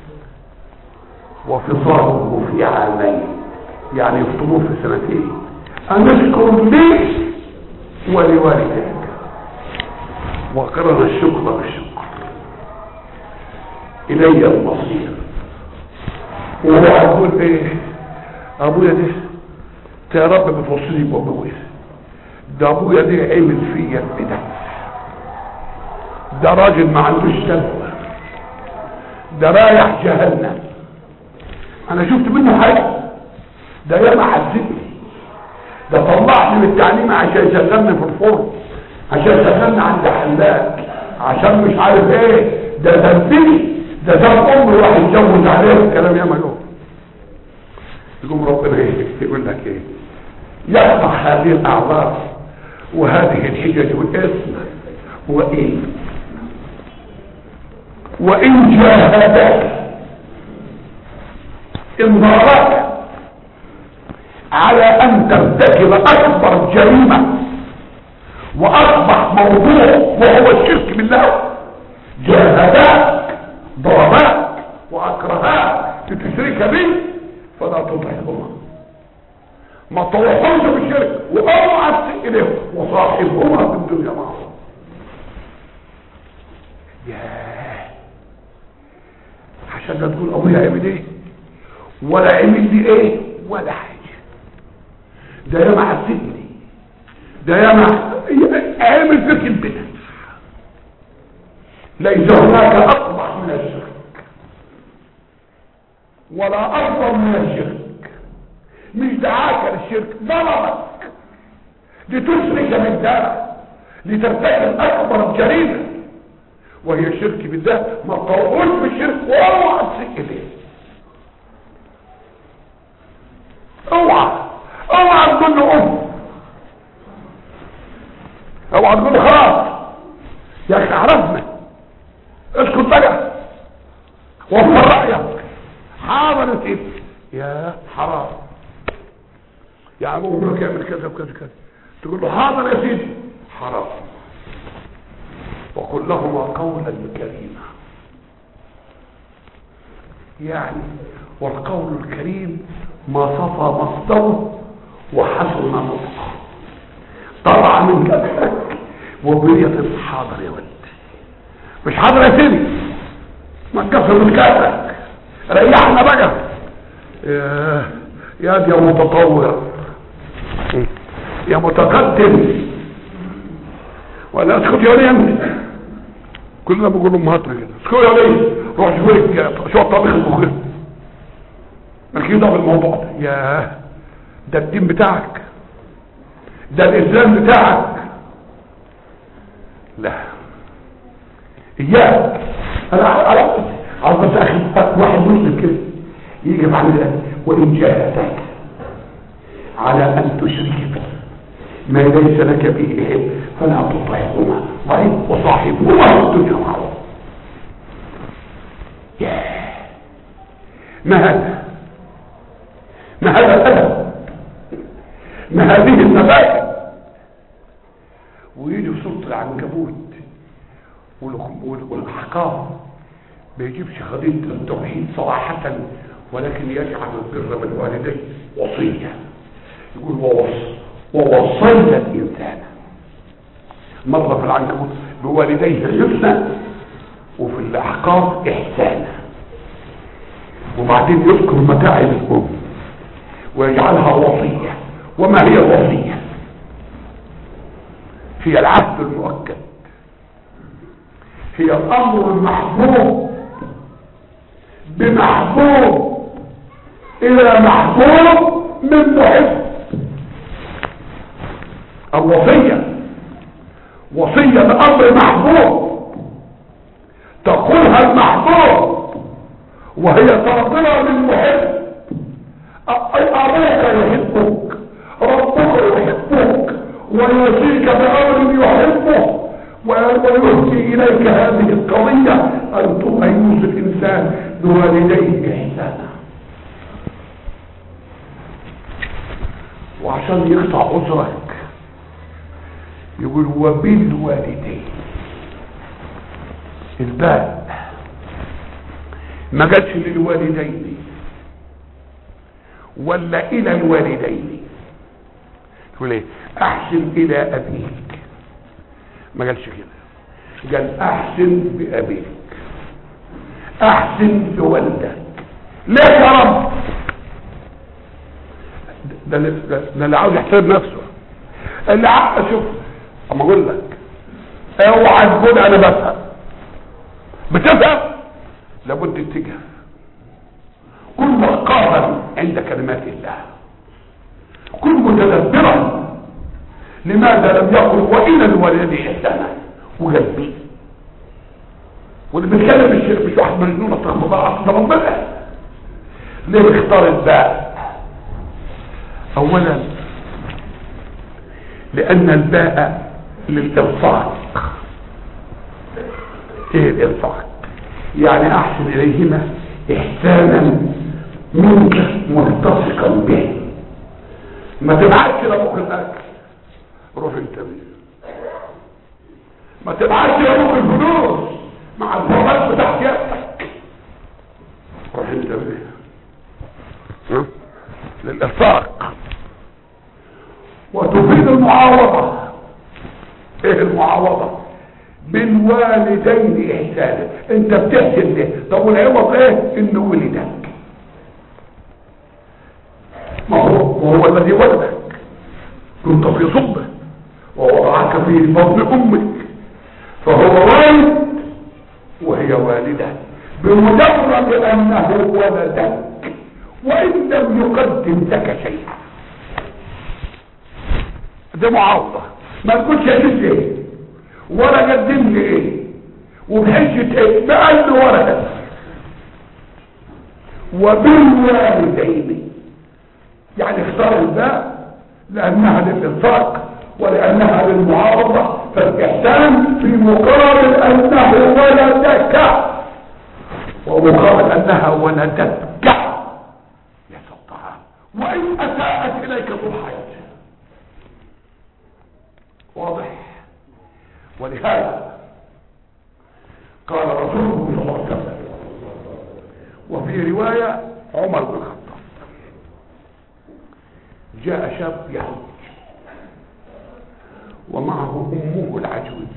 وفصاله في عامين، يعني يفطموه في سنتين. ان اشكر لي ولوالديك. وقرن الشكر بالشكر. الي المصير. وهو اقول ايه؟ ابويا ده يا رب بتوصلني بابويا ده. ابويا ده عمل فيا البدع. ده راجل ما عندوش سلوى. ده رايح جهنم. انا شفت منه حاجه. ده ياما عذبني. ده طلعني من التعليم عشان يشغلني في الفرن، عشان يشغلني عند حلاق، عشان مش عارف ايه. ده ذنبني. ده ذنب امي راح يتجوز عليه. الكلام ياما يقوم ربنا ايه يقول لك ايه؟ يصلح هذه الاعذار وهذه الحجج والاسم. وإن جاهداك إن ضربك على أن ترتكب أكبر جريمة وأصبح موضوع وهو الشرك بالله، جاهداك ضرباك وأكرهاك لتشرك به فلا تطعهما. ما تروحوش بالشرك واوعى تسيء اليهم وصاحبهما في الدنيا معروف. عشان لا تقول ابويا عمل ايه ولا عمل لي ايه ولا حاجه. ده ياما عذبني. ده ياما عمل فيك البدع. ليس هناك اقبح من الشرك ولا افضل من الشرك. مش دعاك للشرك، ضربك لتشرك بالله، لترتكب اكبر جريمه وهي الشرك بالله. ما تطوعوش بالشرك واوعى تسيء اليه. اوعى تقول له اوعى تقول له خلاص يا اخي عرفنا اسكت بقى وفر رايك. حاضر يا سيدي. يا حرام يا ابو بكر يعمل كذا وكذا كذا، تقول له حاضر يا سيدي. حرام. وقل لهما قولا كريما. يعني والقول الكريم ما صفى مصدره وحسن نطقه. طلع من كتفك وبنية حاضر يا ولد. مش حاضر يا سيدي ما تكسر من كتفك. ريحنا بقى يا متطور يا متقدم ولا اسكت يا ولي. كلنا بنقول لهم هاتنا كده اسكت يا ولي. روح شوف الطبيخ المخيط مالكين ده في الموضوع ده. ده الدين بتاعك، ده الاسلام بتاعك. لا اياك. انا عاوز بس اخي واحد مسلم كده يجي بعد ذلك وان جاهداك على ان تشرك به ما ليس لك به علم فلا تطعهما. طيب وصاحبهما في الدنيا معروف. ما هذا الادب؟ ما هذه النبات؟ ويجي في سوره العنكبوت والاحقاف ما يجيبش قضيه التوحيد صراحه ولكن يجعل البر بالوالدين وصيه. يقول ووصينا الانسان. مره في العنكبوت بوالديه حسنا وفي الاحقاف احسانا. وبعدين يذكر متاعب الام ويجعلها وصية. وما هي الوصية؟ هي العهد المؤكد، هي الامر المحبوب بمحبوب الى محبوب من محب. الوصية وصية بامر محبوب تقولها المحبوب وهي صادرة من محب. ابوك يحبك، ربك يحبك، ويوصيك بامر يحبه، ويهدي اليك هذه القضية ان يوصي الانسان بوالديه احسانا. وعشان يقطع عذرك يقول وبالوالدين. الباء ما قالش للوالدين ولا الى الوالدين. تقول ايه؟ احسن الى ابيك، ما قالش كده، قال احسن بابيك، احسن بوالدك. ليه يا رب؟ ده اللي عاوز يحترم نفسه، اللي شوف اما اقول لك اوعى تقول انا بفهم. بتفهم لابد تتجه. كن وقافا عند كلمات الله، كن متدبرا لماذا لم يقل والى الوالد احسانا وقلبي. واللي بيتكلم الشيخ مش واحد مجنون استغفر الله اصلا ربنا. ليه اختار الباء؟ اولا لان الباء للإلصاق. ايه الإلصاق؟ يعني احسن اليهما احسانا منك ملتصقا به. ما تبعتش لابوك الاكل روح انت بيه، ما تبعتش لابوك الفلوس مع الفرات بتاعت يدك روح انت بيه. للإلصاق. وتفيد المعاوضة. ايه المعاوضة؟ بالوالدين احسانا. انت بتحسن ليه؟ طب والعوض ايه؟ انه ولدك. ما هو الذي ولدك، كنت في صبه ووضعك في بطن امك، فهو والد وهي والدة بمجرد انه ولدك وان لم يقدم لك شيئا. ده معاوضة. ما تقولش ايه ولا قدم لي ايه وبحجة ايه بقى ولدك. وبالوالدين يعني اختار الباء لانها للإلصاق ولانها للمعارضة. فالاحسان في مقابل انه ولدك ومقابل انها ولدتك يا سلطان. وان اساءت اليك ضحيت. واضح؟ ولهذا قال رسول الله صلى الله عليه وسلم وفي رواية عمر بن الخطاب جاء شاب يحج ومعه امه العجوز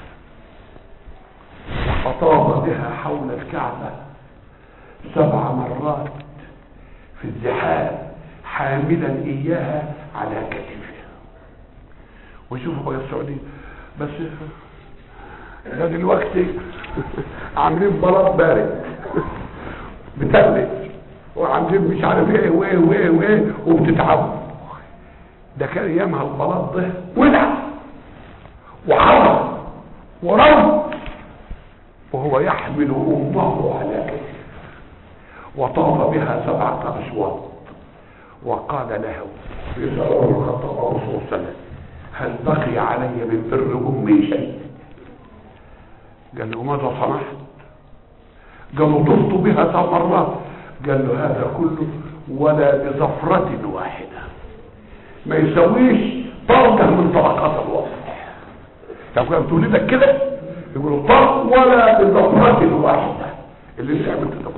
فطاف بها حول الكعبة 7 مرات في الزحام حاملا اياها على كتفه. وشوفوا يا السعودية بس ده دلوقتي عاملين بلاط بارد بتقلق وعاملين مش عارف ايه وايه وايه وايه وبتتعبوا. ده كان ايامها البلاط ده ولع وحرم ورم وهو يحمل امه على كتفه وطاف بها 7 أشواط وقال له يسأل عمر الخطاب رسول الله صلى الله عليه وسلم هل بقي علي من بر امي شيء؟ قال له ماذا صنعت؟ قال له طفت بها 7 مرات. قال له هذا كله ولا بزفرة واحدة، ما يسويش طرقة من طرقات الوصف. طب كانت تولدك كده يقولوا طرق ولا بزفرة واحدة اللي انت عملت ده.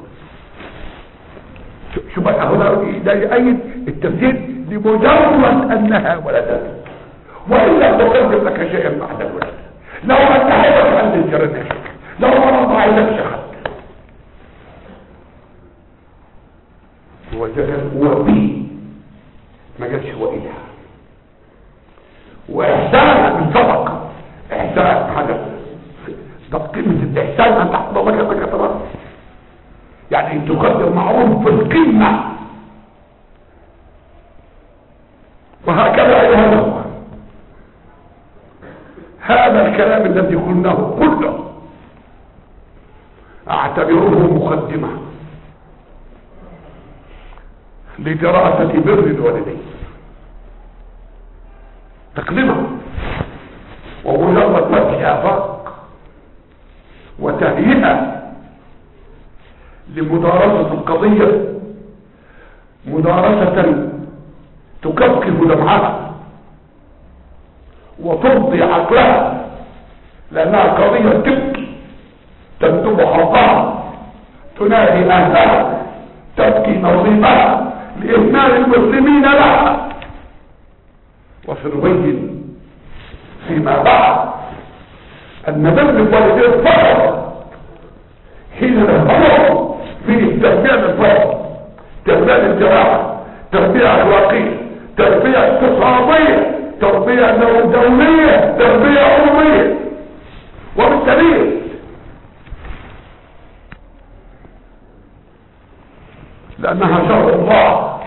شو بقى ده يؤيد التفسير لمجرد انها ولدت والا تقدم لك شيئا بعد الولد. لو انتهيت عند الجرد لو ما رضع لك شخص الاحسان حاجه. طب قمه الاحسان ان تحفظ الله كما كتبها، يعني ان تقدر معروف في القمه. وهكذا ايها الاخوه، هذا الكلام الذي قلناه كله اعتبره مقدمه لدراسه بر الوالدين، تقدمه ومجرد فتح افاق وتهيئه لمدارسه القضيه، مدارسه تكفكف دمعها وترضي عقلها، لانها قضيه تبكي تندب حقها، تنادي اهلها، تبكي نظيمها لإهمال المسلمين لها. وسنبين فيما بعد أن بر الوالدين فقط حين نفهم في التربية للفرد، تربية للجماعة، تربية أخلاقية، تربية اقتصادية، تربية دولية، تربية أممية، وبالتالي لأنها شرع الله،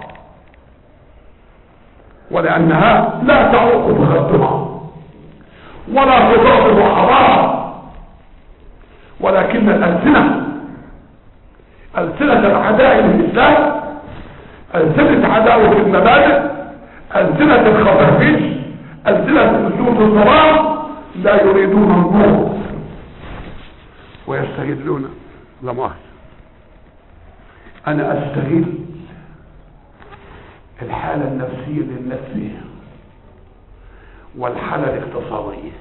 ولأنها لا تعوق تخدمها ولا تضاطب حرام، ولكن الألسنة، ألسنة العداء للإسلام، ألسنة عداوة المبادئ، ألسنة الخفافيش، ألسنة نسوة الظلام، لا يريدون النور ويستغلون. لا مؤاخذة، أنا أستغل الحالة النفسية للناس فيها والحالة الاقتصادية،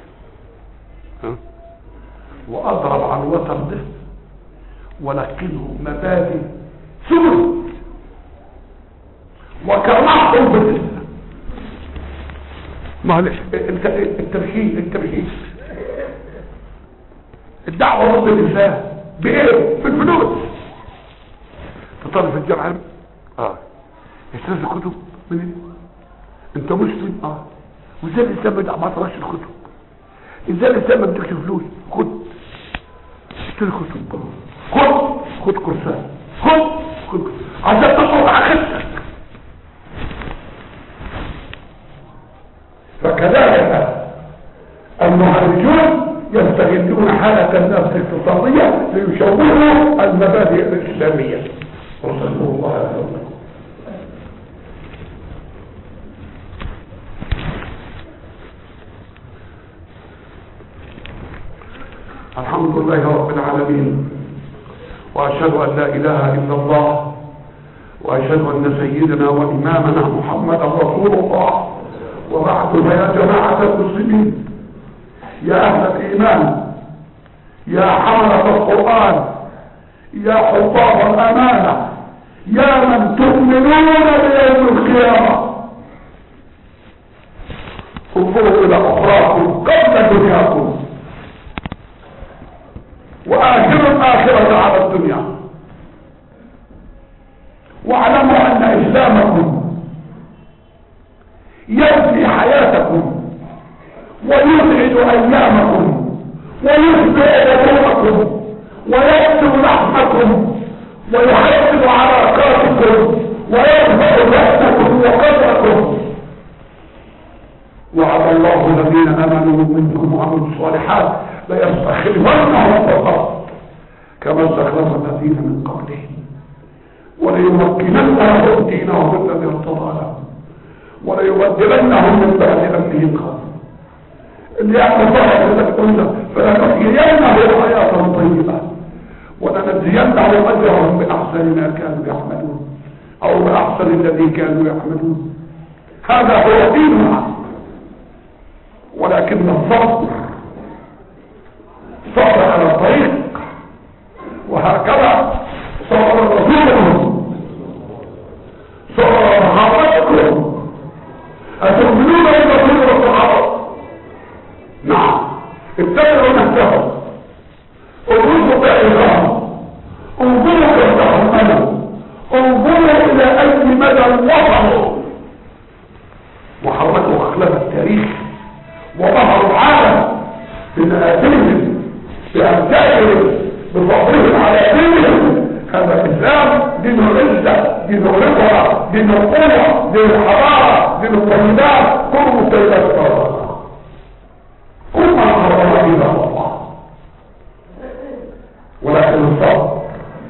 وأضرب على الوتر ده ولكنه مبادئ سبل وكرههم بالإسلام. معلش، التمهيد الدعوة ضد الإسلام بإيه؟ بالفلوس. تطالب في الجامعة يستاذ الكتب منين؟ انت مسلم وازاي الاسلام بدع ما تراش الكتب؟ ازاي الاسلام ما بدكش فلوس؟ خد اشتري كتب، خد كورسات، خد عشان تطلب عقيدتك. فكذلك المهرجون يستغلون حالة النفس الاقتصادية ليشوهوا المبادئ الإسلامية. وصلى الله عليه وسلم. الحمد لله رب العالمين، وأشهد أن لا إله إلا الله، وأشهد أن سيدنا وإمامنا محمد رسول الله. وبعد، فيا جماعة المسلمين، يا أهل الإيمان، يا حملة القرآن، يا حفاظ الأمانة، يا من تؤمنون بيوم القيامة، انظروا إلى أخراكم قبل دنياكم، وآخروا الآخرة على الدنيا، واعلموا أن إسلامكم يبني حياتكم ويسعد أيامكم ويشبع بطونكم ويكسر لحمكم ويحفظ علاقاتكم ويرفع بأسكم وقدركم. وعلى الله الذين آمنوا منكم وعملوا الصالحات ليستخلفنهم في الأرض كما استخلف الذين من قبلهم وليمكنن لهم دينهم الذي ارتضى لهم وليبدلنهم من بعد أمرهم خوفا. اللي يعمل صالح الذي قلنا فلنحيينه حياة طيبة ولنجزينهم أجرهم بأحسن ما كانوا يعملون أو بأحسن الذي كانوا يعملون. هذا هو ديننا، ولكن الصبر صبر على الطريق، وهكذا صبر رسولهم، صبر صحابتكم. أتؤمنون بالرسول والصحابة؟ نعم. اتبعوا نفسهم، انظروا بإعلام، انظروا كيف تحملوا، انظروا إلى أي مدى وصلوا، وحركوا أخلاق التاريخ وظهروا العالم بناديهم بأمثالهم بفضلهم على دينهم. هذا الإسلام دين العزة، دين الرضا، دين القوة، دين الحضارة، دين الطيبات، كل الطيبات طبعا كل ما حرم إلا الله. ولكن الصبر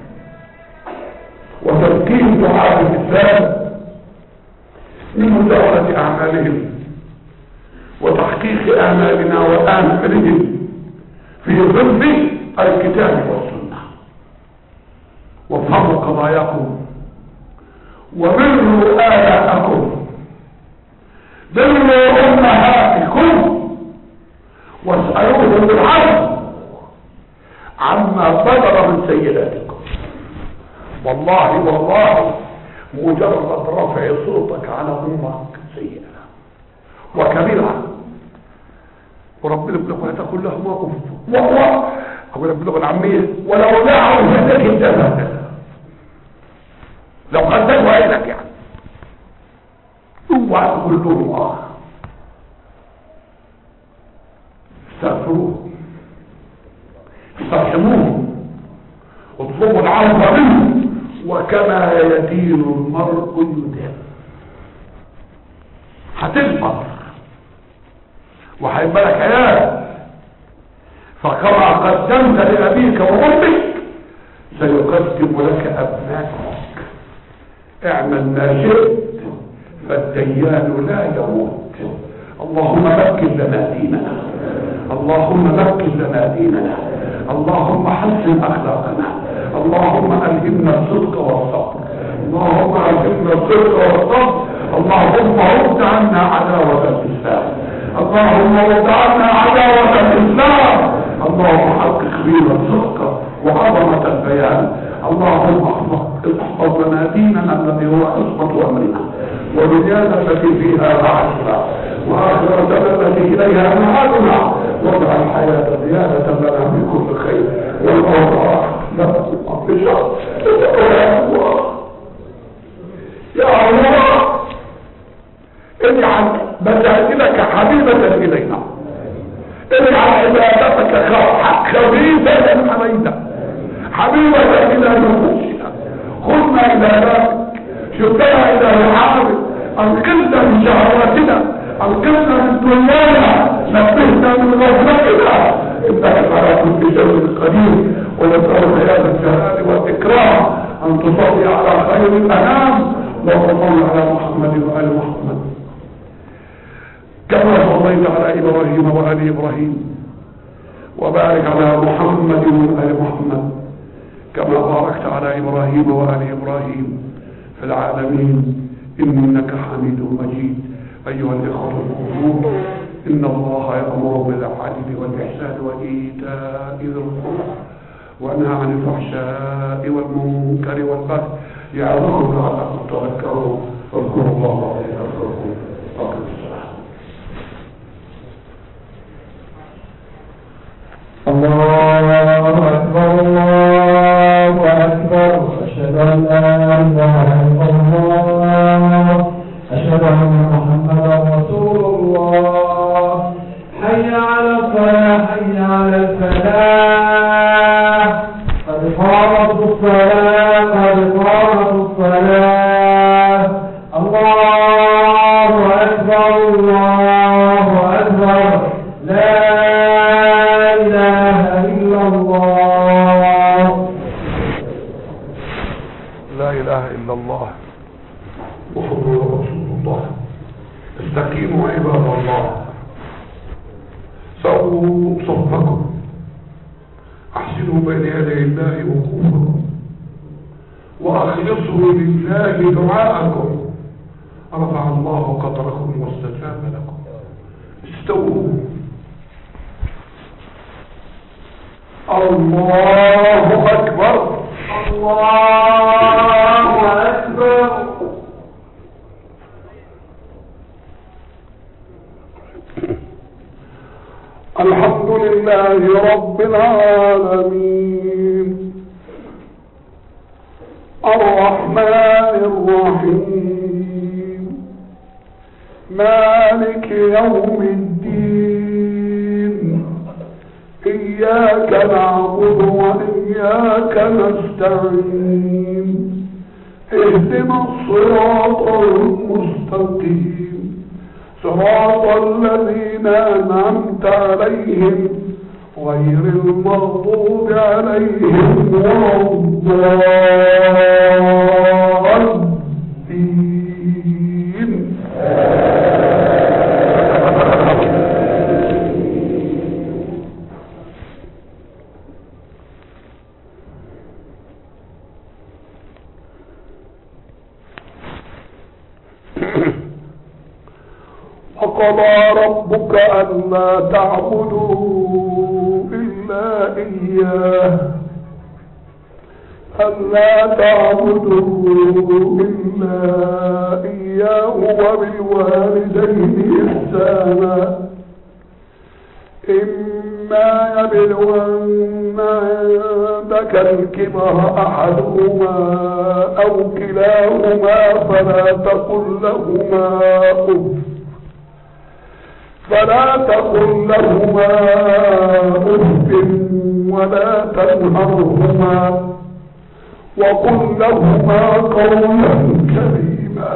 وتمكين دعاة الإسلام من مداولة أعمالهم وتحقيق آمالنا وآمالهم في ظل الكتاب والسنة. وافهموا قضاياكم وبروا آباءكم، بروا أمهاتكم، واسألوهم بالعدل عما بدر من سيئاتكم. والله والله مجرد رفع صوتك على امك سيئة وكبيرة، وربنا يقول ولا تقول لهما اف وهو اقول باللغه العاميه ولو دعوا فلك انتبه لو قدموا عينك يعني اوعى تقول لهم استغفروه استرحموه اطلبوا العفو منه، وكما يدين المرء يدين. هتكبر وهيبقى لك عيال، فكما قدمت لأبيك وأمك سيقدم لك أبنائك. اعمل ما شئت فالديان لا يموت. اللهم مكن لنا ديننا، اللهم مكن لنا ديننا، اللهم حسن أخلاقنا، اللهم ألهمنا الصدق والصبر، اللهم ألهمنا الصدق والصبر، اللهم رد عنا عداوة الإسلام، اللهم رد عنا عداوة الإسلام، اللهم حقق فينا الصدق وعظمة البيان، اللهم احفظ لنا ديننا الذي هو عصمة أمرنا، ودنيانا التي فيها رعشنا، وآخرتنا التي إليها معادنا، واجعل الحياة زيادة لنا من كل خير، والموت راحة لنا من كل شر. يا الله يا الله اجعل مساجدك حبيبة إلينا، اجعل عبادتك خبيثة علينا، حبيبة إلى نفوسنا، خذنا إلى بابك، شدنا إلى رحابك، أنقذنا من شهواتنا، أنقذنا من دنيانا، نبهنا من غفلتنا، إنك على كل شيء قدير. ونسألك يا ذا الجلال والإكرام أن تصلي على خير الأنام، اللهم صل على محمد وآل محمد كما صليت على إبراهيم وآل إبراهيم، وبارك على محمد وآل محمد كما باركت على إبراهيم وآل إبراهيم في العالمين إنك حميد مجيد. أيها الإخوة الكرام، إن الله يأمر بالعدل والإحسان وإيتاء ذي القربى وينهى عن الفحشاء والمنكر والبغي يعظكم لعلكم تذكرون. اذكروا الله يذكركم. أقم الصلاة. الله أكبر الله أكبر. أشهد أن لا إله إلا الله، أشهد أن محمدا رسول الله. حي على الصلاة، حي على الفلاح، قد قامت الصلاة، قد قامت الصلاة. الله أكبر الله أكبر. لا إله إلا الله. لا إله إلا الله محمد رسول الله. استقيموا عباد الله، سووا صفكم، احسنوا بين يدي الله وقوفكم، واخلصوا لله دعاءكم، رفع الله قدركم واستجاب لكم. استووا. الله أكبر الله أكبر. الحمد لله رب العالمين، الرحمن الرحيم، مالك يوم الدين، إياك نعبد وإياك نستعين اهدنا الصراط المستقيم صراط الذين أنعمت عليهم غير المغضوب عليهم ولا الضالين. وقضى ربك ألا تعبدوا إلا إياه وبالوالدين إحسانا إما يبلغن عندك الكبر أحدهما أو كلاهما فلا تقل لهما أف ولا تنهرهما وقل لهما قولا كريما.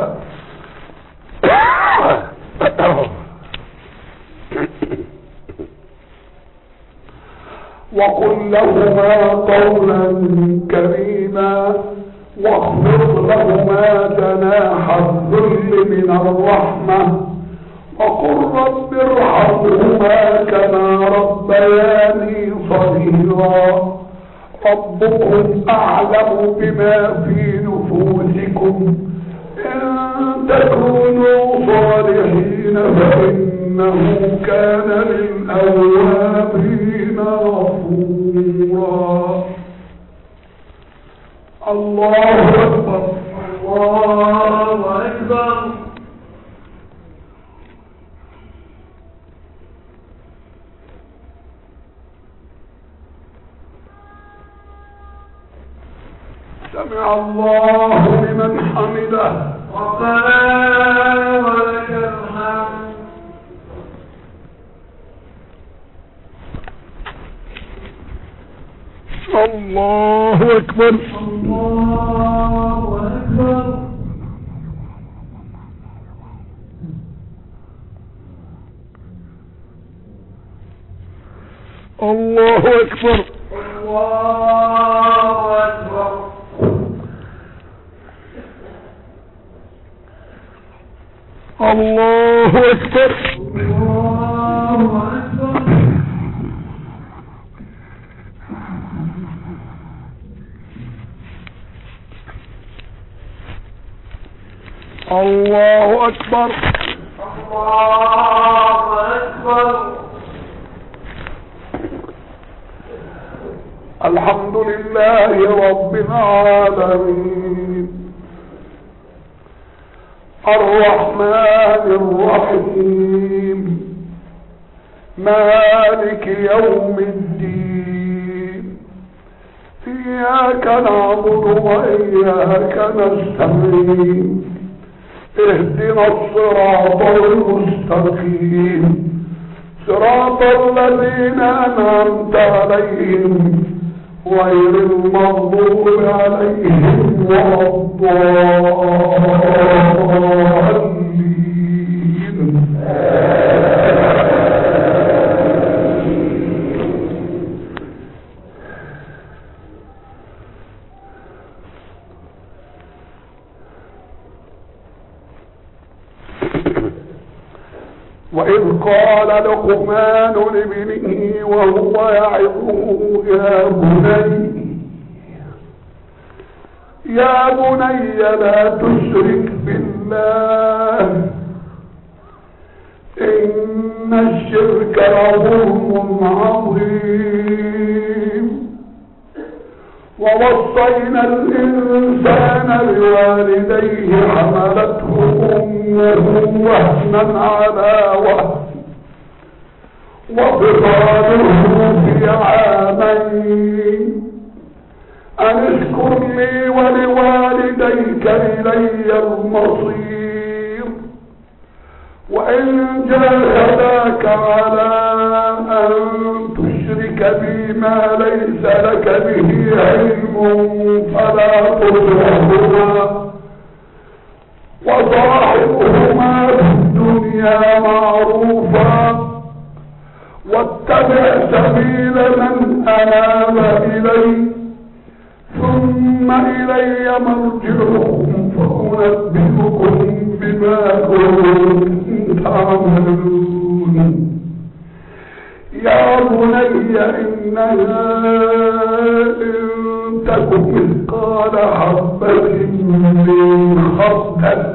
واخفض لهما جناح الذل من الرحمة وقل رب ارحمهما كما ربياني صغيرا ربكم أعلم بما في نفوسكم إن تكونوا صالحين فإنه كان للأوابين غفورا. الله أكبر. الله أكبر. سمع الله لمن حمده ربنا ولك الحمد. الله أكبر. الله أكبر. الله أكبر. الله أكبر. الله أكبر. الله أكبر. الله أكبر. الله أكبر. الحمد لله رب العالمين الرحمن الرحيم مالك يوم الدين إياك نعبد وإياك نستعين اهدنا الصراط المستقيم صراط الذين أنعمت عليهم غير المغضوب عليهم ولا الضالين. وإذ قال لقمان لابنه وهو يعظه يا بني لا تشرك بالله إن الشرك لظلم عظيم ووصينا الإنسان بوالديه حملته أمه وهنا على وهن وفصاله في عامين أن اشكر لي ولوالديك إلي المصير وإن جاهداك على أن تشرك تشرك بي ما ليس لك به علم فلا تطعهما وصاحبهما في الدنيا معروفا واتبع سبيل من أناب إلي ثم إلي مرجعكم فأنبئكم بما كنتم تعملون. يا بني إنها إن تك مثقال حبة من خردل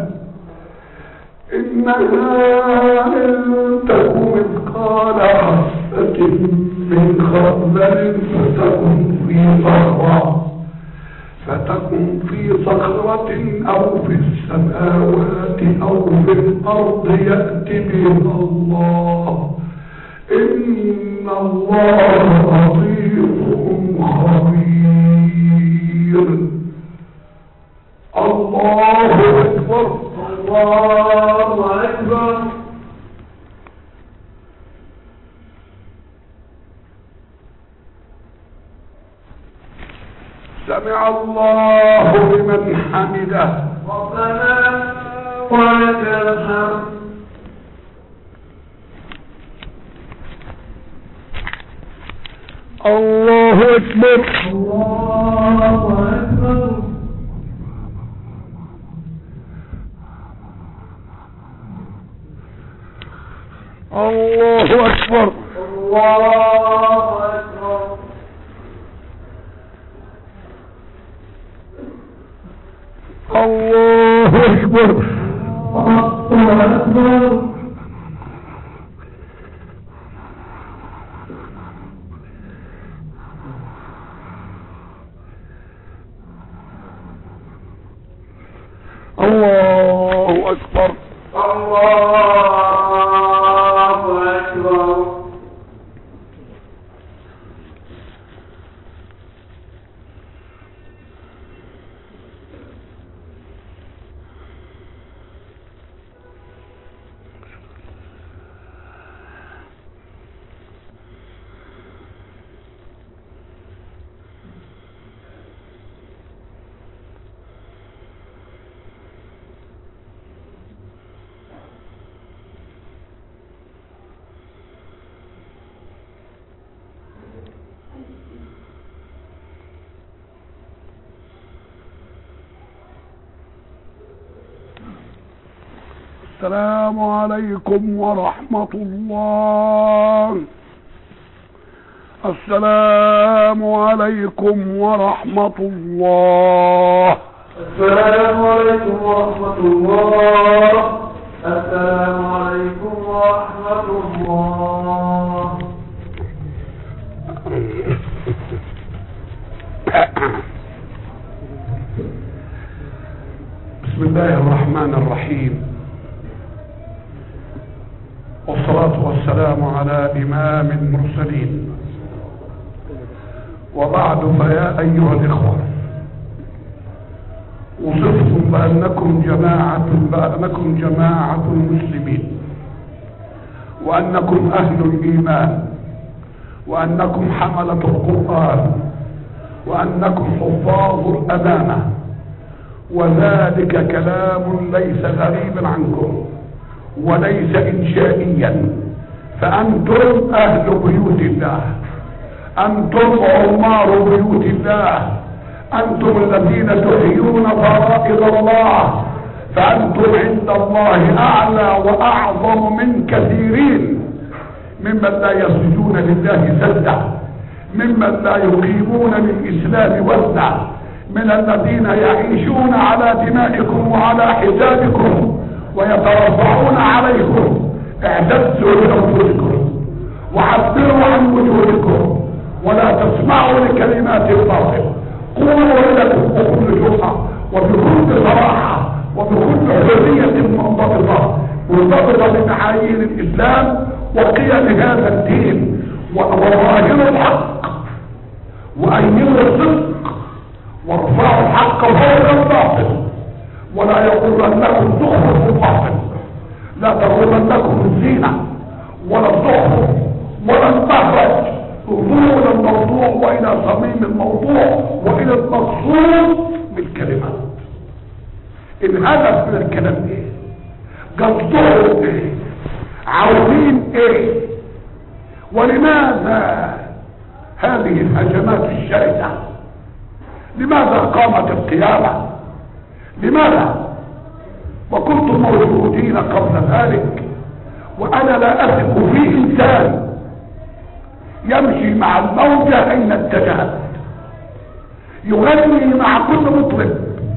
فتكن في صخرة أو في السماوات أو في الأرض يأتي بها الله إن الله لطيف خبير. الله أكبر الله أكبر. سمع الله لمن حمده ربنا ولك الحمد. الله أكبر الله أكبر. الله أكبر الله أكبر. الله أكبر الله أكبر. الله أكبر الله أكبر. السلام عليكم ورحمة الله. السلام عليكم ورحمة الله. السلام عليكم ورحمة الله. السلام عليكم ورحمة الله. بسم الله الرحمن الرحيم والصلاة والسلام على إمام المرسلين وبعد فيا أيها الإخوة وصفتم بأنكم جماعة المسلمين وأنكم أهل الإيمان وأنكم حملة القرآن وأنكم حفاظ الأمانة وذلك كلام ليس غريبا عنكم وليس إنشائيا فأنتم أهل بيوت الله أنتم عمار بيوت الله أنتم الذين تحيون فرائض الله فأنتم عند الله أعلى وأعظم من كثيرين ممن لا يسجدون لله سجدة ممن لا يقيمون للإسلام وزنا من الذين يعيشون على دمائكم وعلى حسابكم ويترفعون عليكم. اعتزوا بأنفسكم وعبروا عن وجودكم ولا تسمعوا لكلمات الباطل. قولوا لكم بكل جرأة وبكل صراحة وبكل حرية منضبطة بمعايير الإسلام وقيم هذا الدين وظاهروا الحق وأيموا الصدق وارفعوا الحق فوق الباطل ولا يغرنكم زخرف الباطل. لا تغرنكم الزينة ولا الزخرف ولا المهرج. الموضوع والى صميم الموضوع والى المقصود من الكلمة. الهدف من الكلام ايه؟ قصدهم ايه؟ عاوزين ايه؟ ولماذا هذه الهجمات الشرسة؟ لماذا قامت القيامة؟ لماذا؟ وكنتم موجودين قبل ذلك، وانا لا اثق في انسان يمشي مع الموجة اين اتجهت، يغني مع كل مطرب،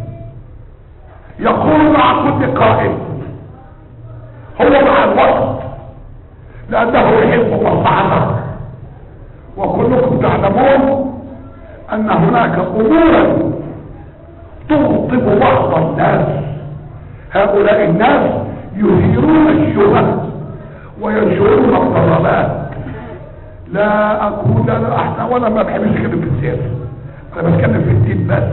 يقول مع كل قائد، هو مع الوقت، لانه يحب مصلحته. وكلكم تعلمون ان هناك امورا تغضب بعض الناس. هؤلاء الناس يثيرون الشبهة وينشرون الضلالات. لا اقول لا احنا ولا ما بحبش اتكلم في السياسة، انا بتكلم في الدين بس.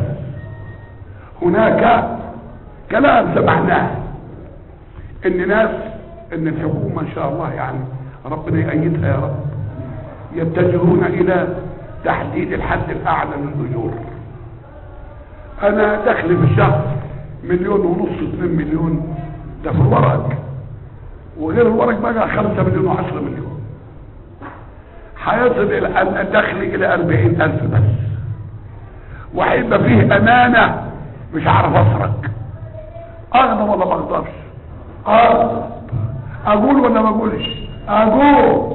هناك كلام سمعناه ان ناس، ان الحكومة ان شاء الله يعني ربنا يأيدها يا رب، يتجهون الى تحديد الحد الاعلى للاجور. انا دخلي في الشهر 1.5 مليون 2 مليون، ده في الورق، وغير الورق بقى 5 مليون و10 مليون. هيصل الدخل الى 40,000 بس، وهيبقى فيه امانة مش عارف اسرق. اغضب ولا ما اغضبش؟ اقول ولا ما اقولش؟ اقول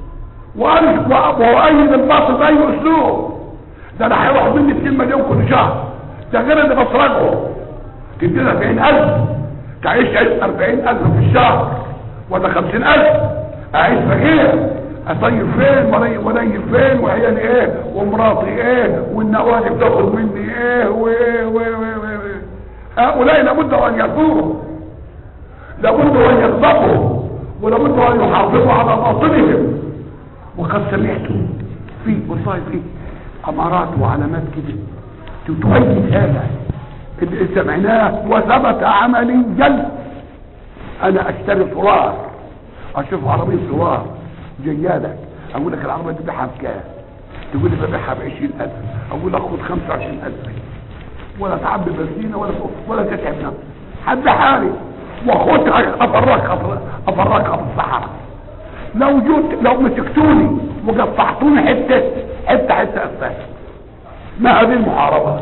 واؤيد الباطل باي اسلوب. ده انا هيروح مني 2 مليون كل شهر، ده غير اللي بسرقه. تدينا 40,000 تعيش 40,000 في الشهر ولا 50,000، اعيش فقير، اطيب فين ونيل فين، وعيالي ايه ومراتي ايه والنوادي بتاخد مني ايه وايه. هؤلاء لابد ان يثوروا، لابد ان يغضبوا، ولابد ان يحافظوا على باطنهم. وقد سمعت في والله في امارات وعلامات كده تؤيد هذا اللي سمعناه وثبت عمليا. انا اشتري فرار، اشوف عربيه فرار جيالك، اقول لك العربيه دي بيعها بكام؟ تقول لي ببيعها ب20,000، اقول لك خد 25,000، ولا تعبي بنزينه ولا تتعب نفسك، حد حالي واخدها افرقها في الصحراء. لو مسكتوني وقطعتوني حته اسفل. ما هذه المحاربه؟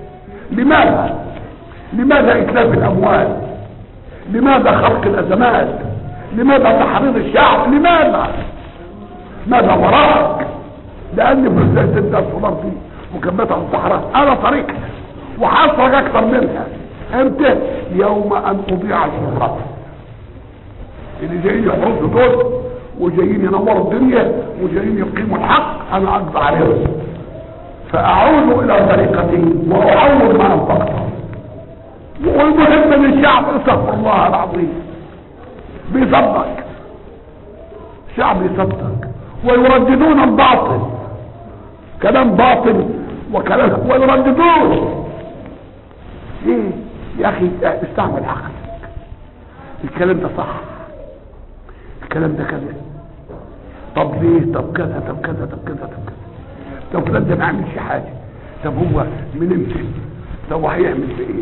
لماذا اتلاف الاموال؟ لماذا خلق الازمات؟ لماذا تحريض الشعب؟ ماذا وراك؟ لان في تبدا الصدر دي وكبتها في الصحراء انا طريقها وحصرك اكثر منها. امتى؟ يوم ان اضيع الشهرة. اللي جايين يحرصوا دول وجايين ينوروا الدنيا وجايين يقيموا الحق انا اقضى عليهم، فاعود الى طريقتي واعود ما انفقته. والمهم ان الشعب استغفر الله العظيم بيصدق، شعب يصدق ويرددون الباطل، كلام باطل وكلام ويرددون. ليه يا اخي؟ استعمل عقلك. الكلام ده صح، الكلام ده كذا، طب ليه؟ طب كذا، طب كذا، طب كذا، طب كذا. طب فلان ده ما عملش حاجه، طب هو من امتى؟ طب هو هيعمل بايه؟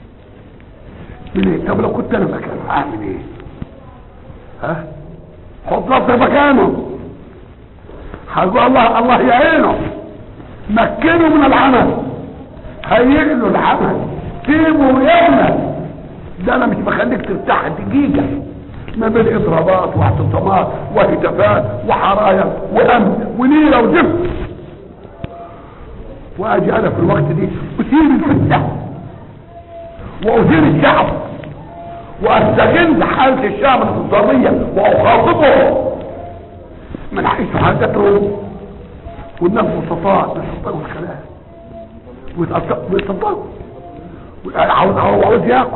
من ايه؟ طب لو كنت انا مكانه هعمل ايه؟ ها؟ حط نفسك مكانه، هقول الله يعينه، مكنه من العمل، هيئ له العمل، سيبه يعمل. ده انا مش بخليك ترتاح دقيقه ما بين اضرابات واعتصامات وهتافات وحرايا وامن ونيره وزفت، واجي انا في الوقت دي اثير الفتنه واثير الشعب واستغل حاله الشعب الاقتصاديه واخاطبه من حيث حاجتهم. والناس بسطاء بيصدقوا الكلام ويصدقوا عاوز ياكل.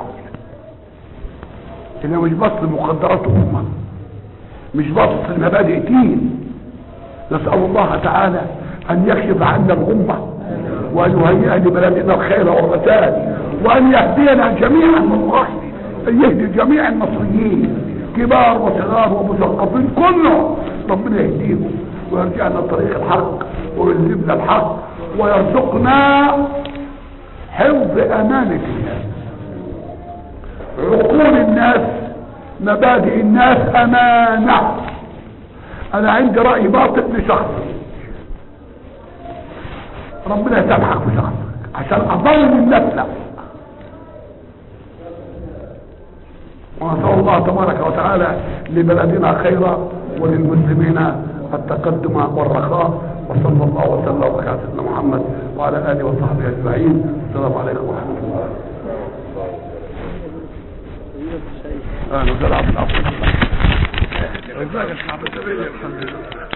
انا مش بص لمقدرات امه، مش بص لمبادئ دين. نسال الله تعالى ان يكشف عنا الغمه وان يهيئ لبلدنا الخير والرشاد وان يهدينا جميعا والله، ان يهدي جميع المصريين كبار وصغار ومثقفين كلهم، ربنا يهديهم ويرجعنا طريق الحق ويلزمنا الحق ويرزقنا حفظ امانه الناس، عقول الناس، مبادئ الناس امانه. انا عندي راي باطل لشخصي، ربنا يسامحك في شخصك عشان اظلم الناس. لا، ونسأل الله تبارك وتعالى لبلدنا خيرا وللمسلمين التقدم والرخاء، وصلى الله وسلم وبارك على سيدنا محمد وعلى اله وصحبه اجمعين. السلام عليكم ورحمه الله. اهلا وسهلا. العفو. الحمد لله.